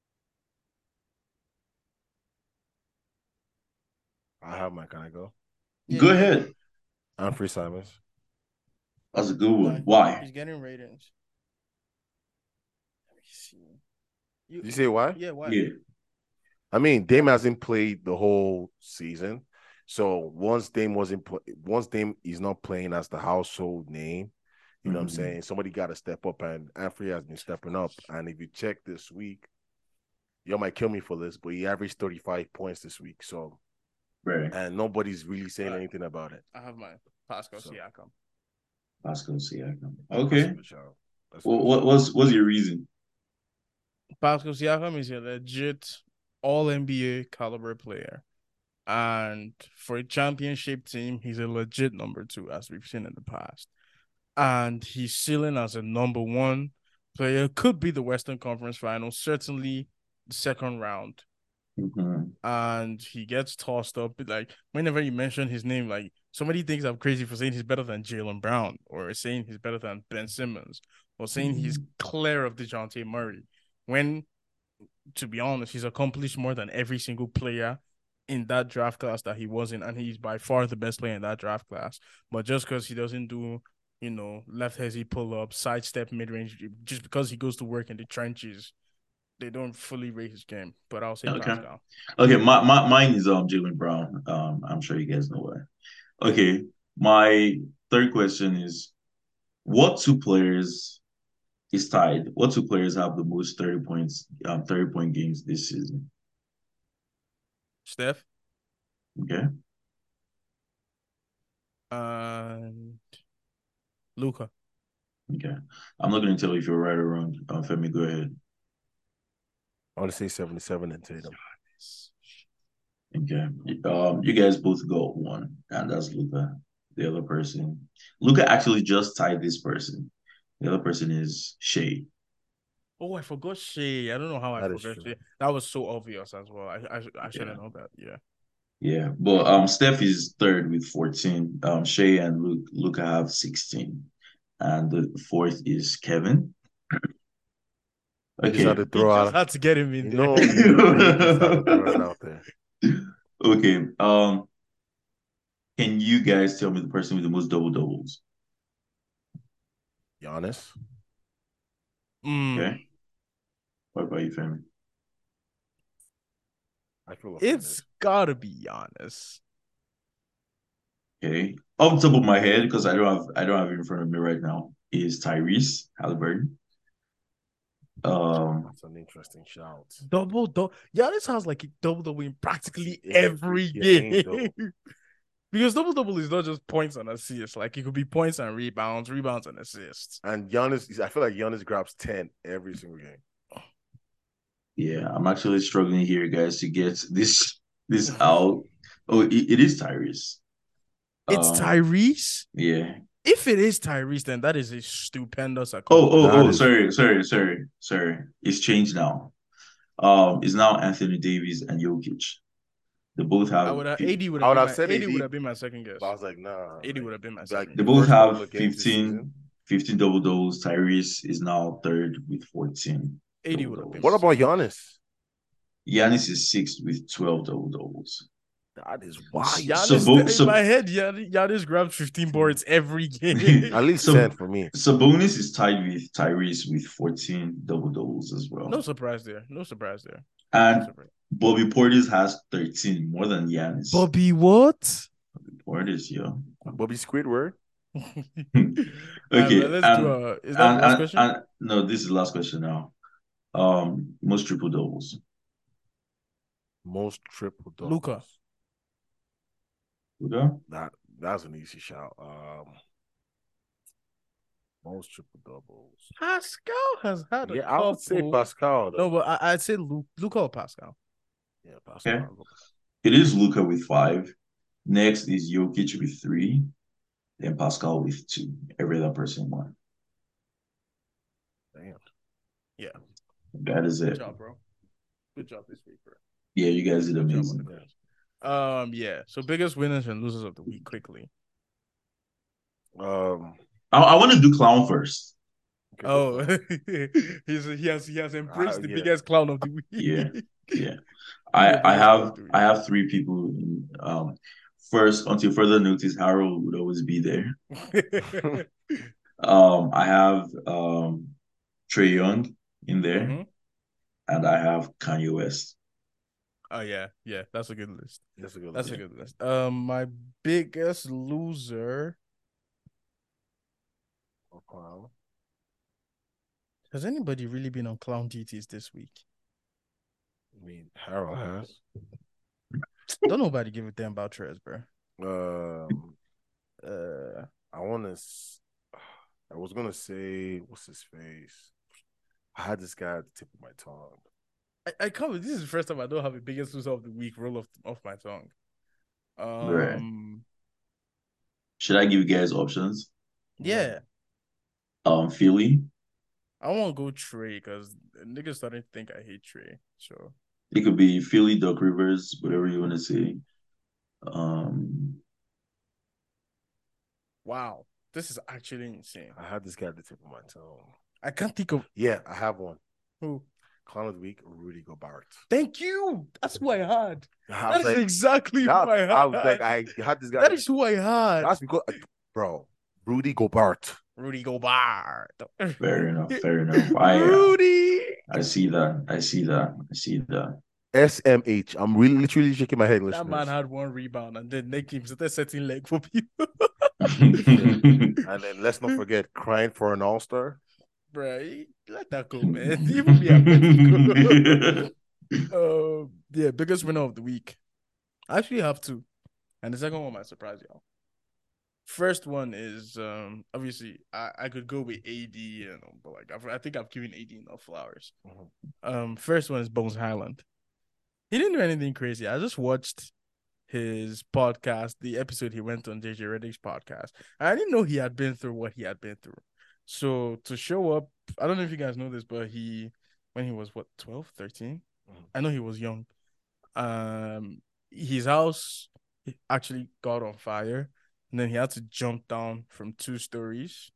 I have my. Can I go? Yeah, Go you can ahead. Anthony Simons. That's a good one. Nah, Why? He's getting ratings. Let me see. You, Did you say why? Yeah, why? Yeah. I mean, Dame hasn't played the whole season. So once Dame wasn't pl- once Dame is not playing as the household name, you know what I'm Mhm. saying? Somebody got to step up, and Anthony has been stepping up. And if you check this week, y'all might kill me for this, but he averaged thirty-five points this week. So Right. and nobody's really saying Right. anything about it. I have mine. Pascal So- Siakam. Pascal Siakam. That's a Okay. good shout. That's a Well, good what shout. was what's your reason? Pascal Siakam is a legit all N B A caliber player. And for a championship team, he's a legit number two, as we've seen in the past. And he's ceiling as a number one player, could be the Western Conference Finals, certainly the second round. Mhm. And he gets tossed up. Like, whenever you mention his name, like, somebody thinks I'm crazy for saying he's better than Jaylen Brown, or saying he's better than Ben Simmons, or saying he's clear of DeJounte Murray. When, to be honest, he's accomplished more than every single player in that draft class that he was in, and he's by far the best player in that draft class. But just because he doesn't do, you know, left hezzy pull up, sidestep mid range, just because he goes to work in the trenches, they don't fully rate his game. But I'll say Okay. Pascal. Okay, my, my mine is um Jalen Brown. Um, I'm sure you guys know why. Okay, my third question is, what two players is tied. What two players have the most thirty points, um, thirty point games this season? Steph Okay. and Luca. Okay. I'm not going to tell you if you're right or wrong. Um, Femi, go ahead. I want to say seventy-seven and Tatum. Okay. Um, you guys both got one, and that's Luca. The other person, Luca actually just tied this person. The other person is Shea. Oh, I forgot Shea. I don't know how I That is forgot true. Shea. That was so obvious as well. I I, I should have Yeah. known that. Yeah. Yeah, but um, Steph is third with fourteen. Um, Shea and Luke, Luca have sixteen, and the fourth is Kevin. You just had Okay. to throw He out. just had to get him in You there. know, you, you just had to throw it out there. Okay. Um, can you guys tell me the person with the most double doubles? Giannis. Mm. Okay. What about you, Femi? I feel It's gotta be Giannis. Okay. Off the top of my head, because I don't have I don't have it in front of me right now, is Tyrese Halliburton. Um, That's an interesting shout. Double double. Giannis has like a double double in practically Every every game, game. though. Because double double is not just points and assists. Like it could be points and rebounds, rebounds and assists. And Giannis, I feel like Giannis grabs ten every single game. yeah, I'm actually struggling here, guys, to get this this out. Oh, it, it is Tyrese. It's Um, Tyrese. Yeah. If it is Tyrese, then that is a stupendous Oh, accomplishment. oh, That oh, is- sorry, sorry, sorry, sorry. It's changed now. Um, it's now Anthony Davis and Jokic. They both have I would have fif- A D would I would have have been said my, A D A D, would have been my second guess. But I was like, nah. A D like, would have been my like, second they guess. both first couple have of games this fifteen, season. fifteen double doubles. Tyrese is now third with fourteen. A D would have been. What my about second Giannis? Giannis is sixth with twelve double doubles. That is wild. Giannis, Sabo- in Sab- my head, Giannis, Giannis grabbed fifteen boards every game. At least So- ten for me. Sabonis is tied with Tyrese with fourteen double doubles as well. No surprise there. No surprise there. and No surprise. Bobby Portis has thirteen, more than Giannis. Bobby, what? Portis, yo. Bobby Squidward. Okay, Alright, let's and- do a. Is that and, the last and- question? and- no, this is the last question now. Um, most triple doubles. Most triple doubles. Luka. Luka? That that's an easy shout. Um, most triple doubles. Pascal has had a Yeah, I would say couple. Pascal. though. No, but I, I'd say Lu- Luca or Pascal. Yeah, Pascal. Okay. It is Luka with five. Next is Jokic with three. Then Pascal with two. Every other person one. Damn. Yeah. That is Good it. job, bro. Good job this week, bro. Yeah, you guys did Good job on amazing. the quiz. Um, yeah. So biggest winners and losers of the week quickly. Um. I, I want to do clown first. okay, Oh, go for it. he's he has he has embraced Uh, the yeah. biggest clown of the week. Yeah. Yeah. Your I, I biggest clown have of the week. I have three people in, um first until further notice, Harold would always be there. Um I have um Trey Young in there, Mhm. and I have Kanye West. Oh yeah, yeah. That's a good list. That's a good. That's list. a good list. Um, my biggest loser. Oh, clown. Has anybody really been on clown duties this week? I mean, Harold has. Don't nobody give a damn about Trez, bro. Um, Uh, I want to. I was gonna say, what's his face? I had this guy at the tip of my tongue. I, I can't. This is the first time I don't have a biggest loser of the week roll off off my tongue. Um, Right. Should I give you guys options? yeah, Um Philly. I won't go Trey because niggas starting to think I hate Trey. So It could be Philly, Doc Rivers, whatever you want to say. Um wow, this is actually insane. I had this guy at the tip of my tongue. I can't think of Yeah, I have one. who. Clown of the week, Rudy Gobert. Thank you. That's who I had. I That was is like, exactly that- who I had. I was like, I had this guy. that is who I had. That's because, bro, Rudy Gobert. Rudy Gobert. fair enough, fair enough. I uh, Rudy. I see that. I see that. I see that. S M H. I'm really literally shaking my head, That listeners. man had one rebound and then Nick him started setting leg for people. And then let's not forget crying for an all star. Bro, let that go, man. Even me, I'm letting it go. uh, yeah, biggest winner of the week. I actually have two, and the second one might surprise y'all. First one is um obviously I, I could go with A D, you know, but like I've, I think I've given A D enough flowers. Mm-hmm. Um, first one is Bones Highland. He didn't do anything crazy. I just watched his podcast, the episode he went on J J Redick's podcast. I didn't know he had been through what he had been through. So to show up, I don't know if you guys know this, but he when he was what twelve, thirteen Mm-hmm. I know he was young. Um, his house actually got on fire. And then he had to jump down from two stories.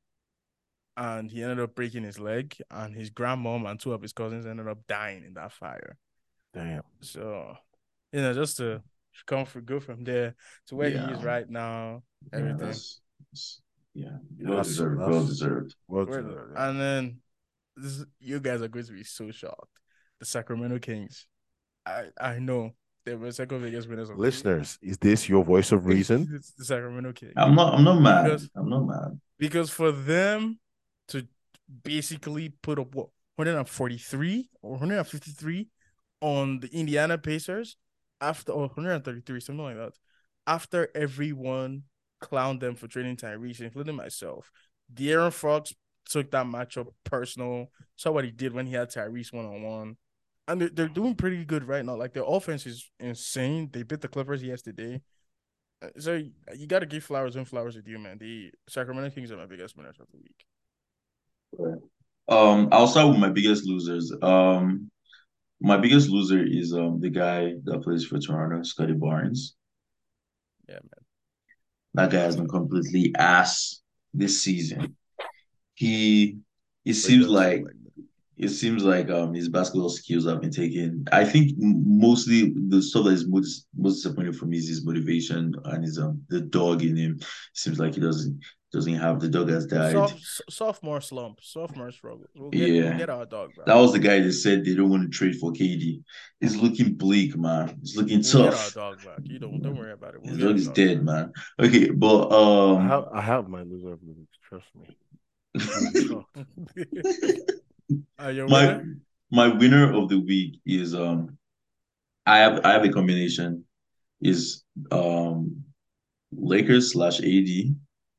And he ended up breaking his leg. And his grandmom and two of his cousins ended up dying in that fire. Damn. So, you know, just to come for go from there to where Yeah. he is right now, everything. Yeah, that's, that's, yeah. well deserved. Well deserved. Well deserved. And then this, you guys are going to be so shocked. The Sacramento Kings. I, I know. They were second biggest winners. Of Listeners, is this your voice of reason? It's the Sacramento Kings. I'm not. I'm not mad. Because, I'm not mad. Because for them to basically put up what one forty-three or one fifty-three on the Indiana Pacers after or one thirty-three, something like that, after everyone clowned them for trading Tyrese, including myself. De'Aaron Fox took that matchup personal. Saw what he did when he had Tyrese one on one. And they're, they're doing pretty good right now. Like, their offense is insane. They beat the Clippers yesterday. So, you got to give flowers when flowers are due, man. The Sacramento Kings are my biggest winners of the week. Um, I'll start with my biggest losers. Um, my biggest loser is um the guy that plays for Toronto, Scotty Barnes. Yeah, man. That guy has been completely ass this season. He, it seems like... It seems like um his basketball skills have been taken. I think mostly the stuff that is most most disappointing for me is his motivation and his um the dog in him. It seems like he doesn't doesn't have the dog has died. Soft, sophomore slump, sophomore struggle. We'll get, yeah, we'll get our dog back. That was the guy that said they don't want to trade for K D. It's looking bleak, man. It's looking we'll tough. Get our dog back. You don't don't worry about it. We'll his dog is dead, back. man. Okay, but um, I have I have my loser of the week. Trust me. Uh, my winner? my winner of the week is um I have I have a combination is um Lakers slash A D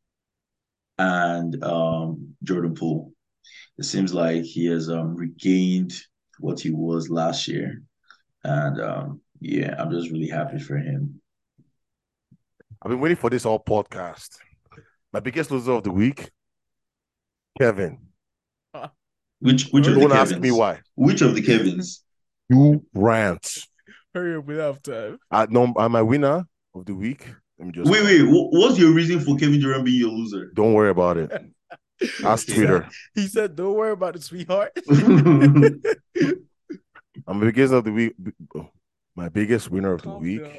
and um Jordan Poole. It seems like he has um regained what he was last year, and um yeah, I'm just really happy for him. I've been waiting for this all podcast. My biggest loser of the week, Kevin. Which which of the Don't Kevins? ask me why. Which of the Kevins? You rant. Hurry up, we have time. I know I'm my winner of the week. Let me just wait, wait. What's your reason for Kevin Durant being your loser? Don't worry about it. Ask he Twitter. Said, he said, "Don't worry about it, sweetheart." I'm the biggest of the week. My biggest winner of the Calm week.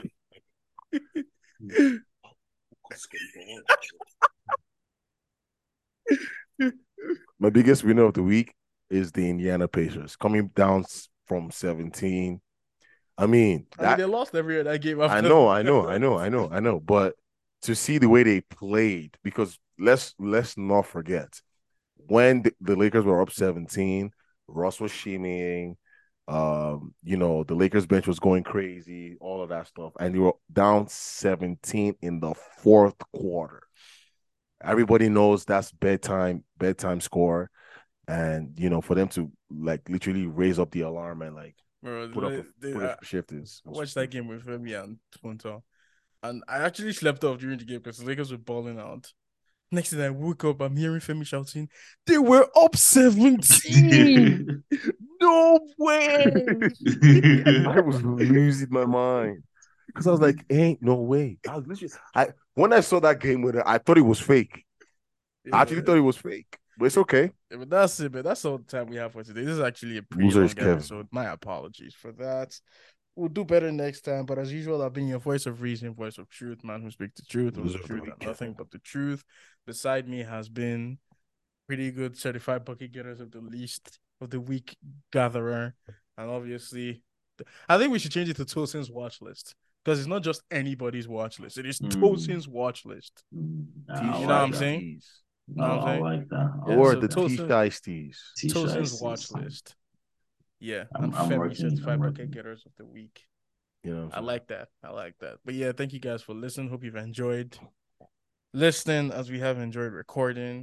My biggest winner of the week is the Indiana Pacers, coming down from seventeen. I mean, that, that, I mean, they lost every that game. After I know, I know, I know, I know, I know. But to see the way they played, because let's let's not forget, when the, the Lakers were up seventeen, Russ was shimmying. Um, you know, the Lakers bench was going crazy, all of that stuff, and you were down seventeen in the fourth quarter. Everybody knows that's bedtime, bedtime score, and you know, for them to like literally raise up the alarm and like Bro, put they, up they, put I, up shifters. I watched that game with Femi and Punto, and I actually slept off during the game because the Lakers were balling out. Next thing I woke up, I'm hearing Femi shouting, "They were up seventeen! No way!" I was losing my mind because I was like, "Ain't no way!" I was literally, I when I saw that game with her, I thought it was fake. Yeah. I actually thought it was fake, but it's okay. Yeah, but that's it. But that's all the time we have for today. This is actually a pretty Losers, long Kevin. episode. My apologies for that. We'll do better next time. But as usual, I've been your voice of reason, voice of truth, man who speaks the truth, who's the truth, and nothing but the truth. Beside me has been pretty good certified bucket getters of the least of the week gatherer, and obviously, I think we should change it to Tosin's watch list because it's not just anybody's watch list; it is mm. Tosin's watch list. Mm. You know what I'm saying? No, know what I'm I saying? like that. I Yeah, Or so the like that. Tosin- T Shiesties. T-shirt Tosin's is- watch list. Yeah, I'm- and I'm Femi working, certified I'm bucket working. getters of the week. You know what I'm I saying? like that. I like that. But yeah, thank you guys for listening. Hope you've enjoyed listening as we have enjoyed recording.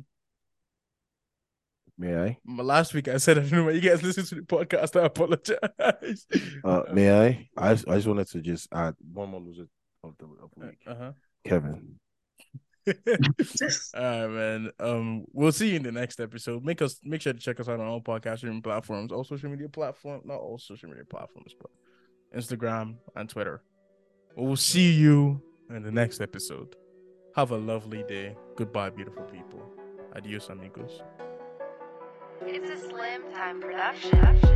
May I? My- Last week I said I didn't know why you guys listen to the podcast. I apologize. Uh, may I? I just, I just wanted to just add one more loser of the, of the week. Uh-huh. Kevin. All right, man. Um, we'll see you in the next episode. Make us make sure to check us out on all podcast streaming platforms, all social media platforms, not all social media platforms, but Instagram and Twitter. We'll see you in the next episode. Have a lovely day. Goodbye, beautiful people. Adios, amigos. It's a Slim Time production.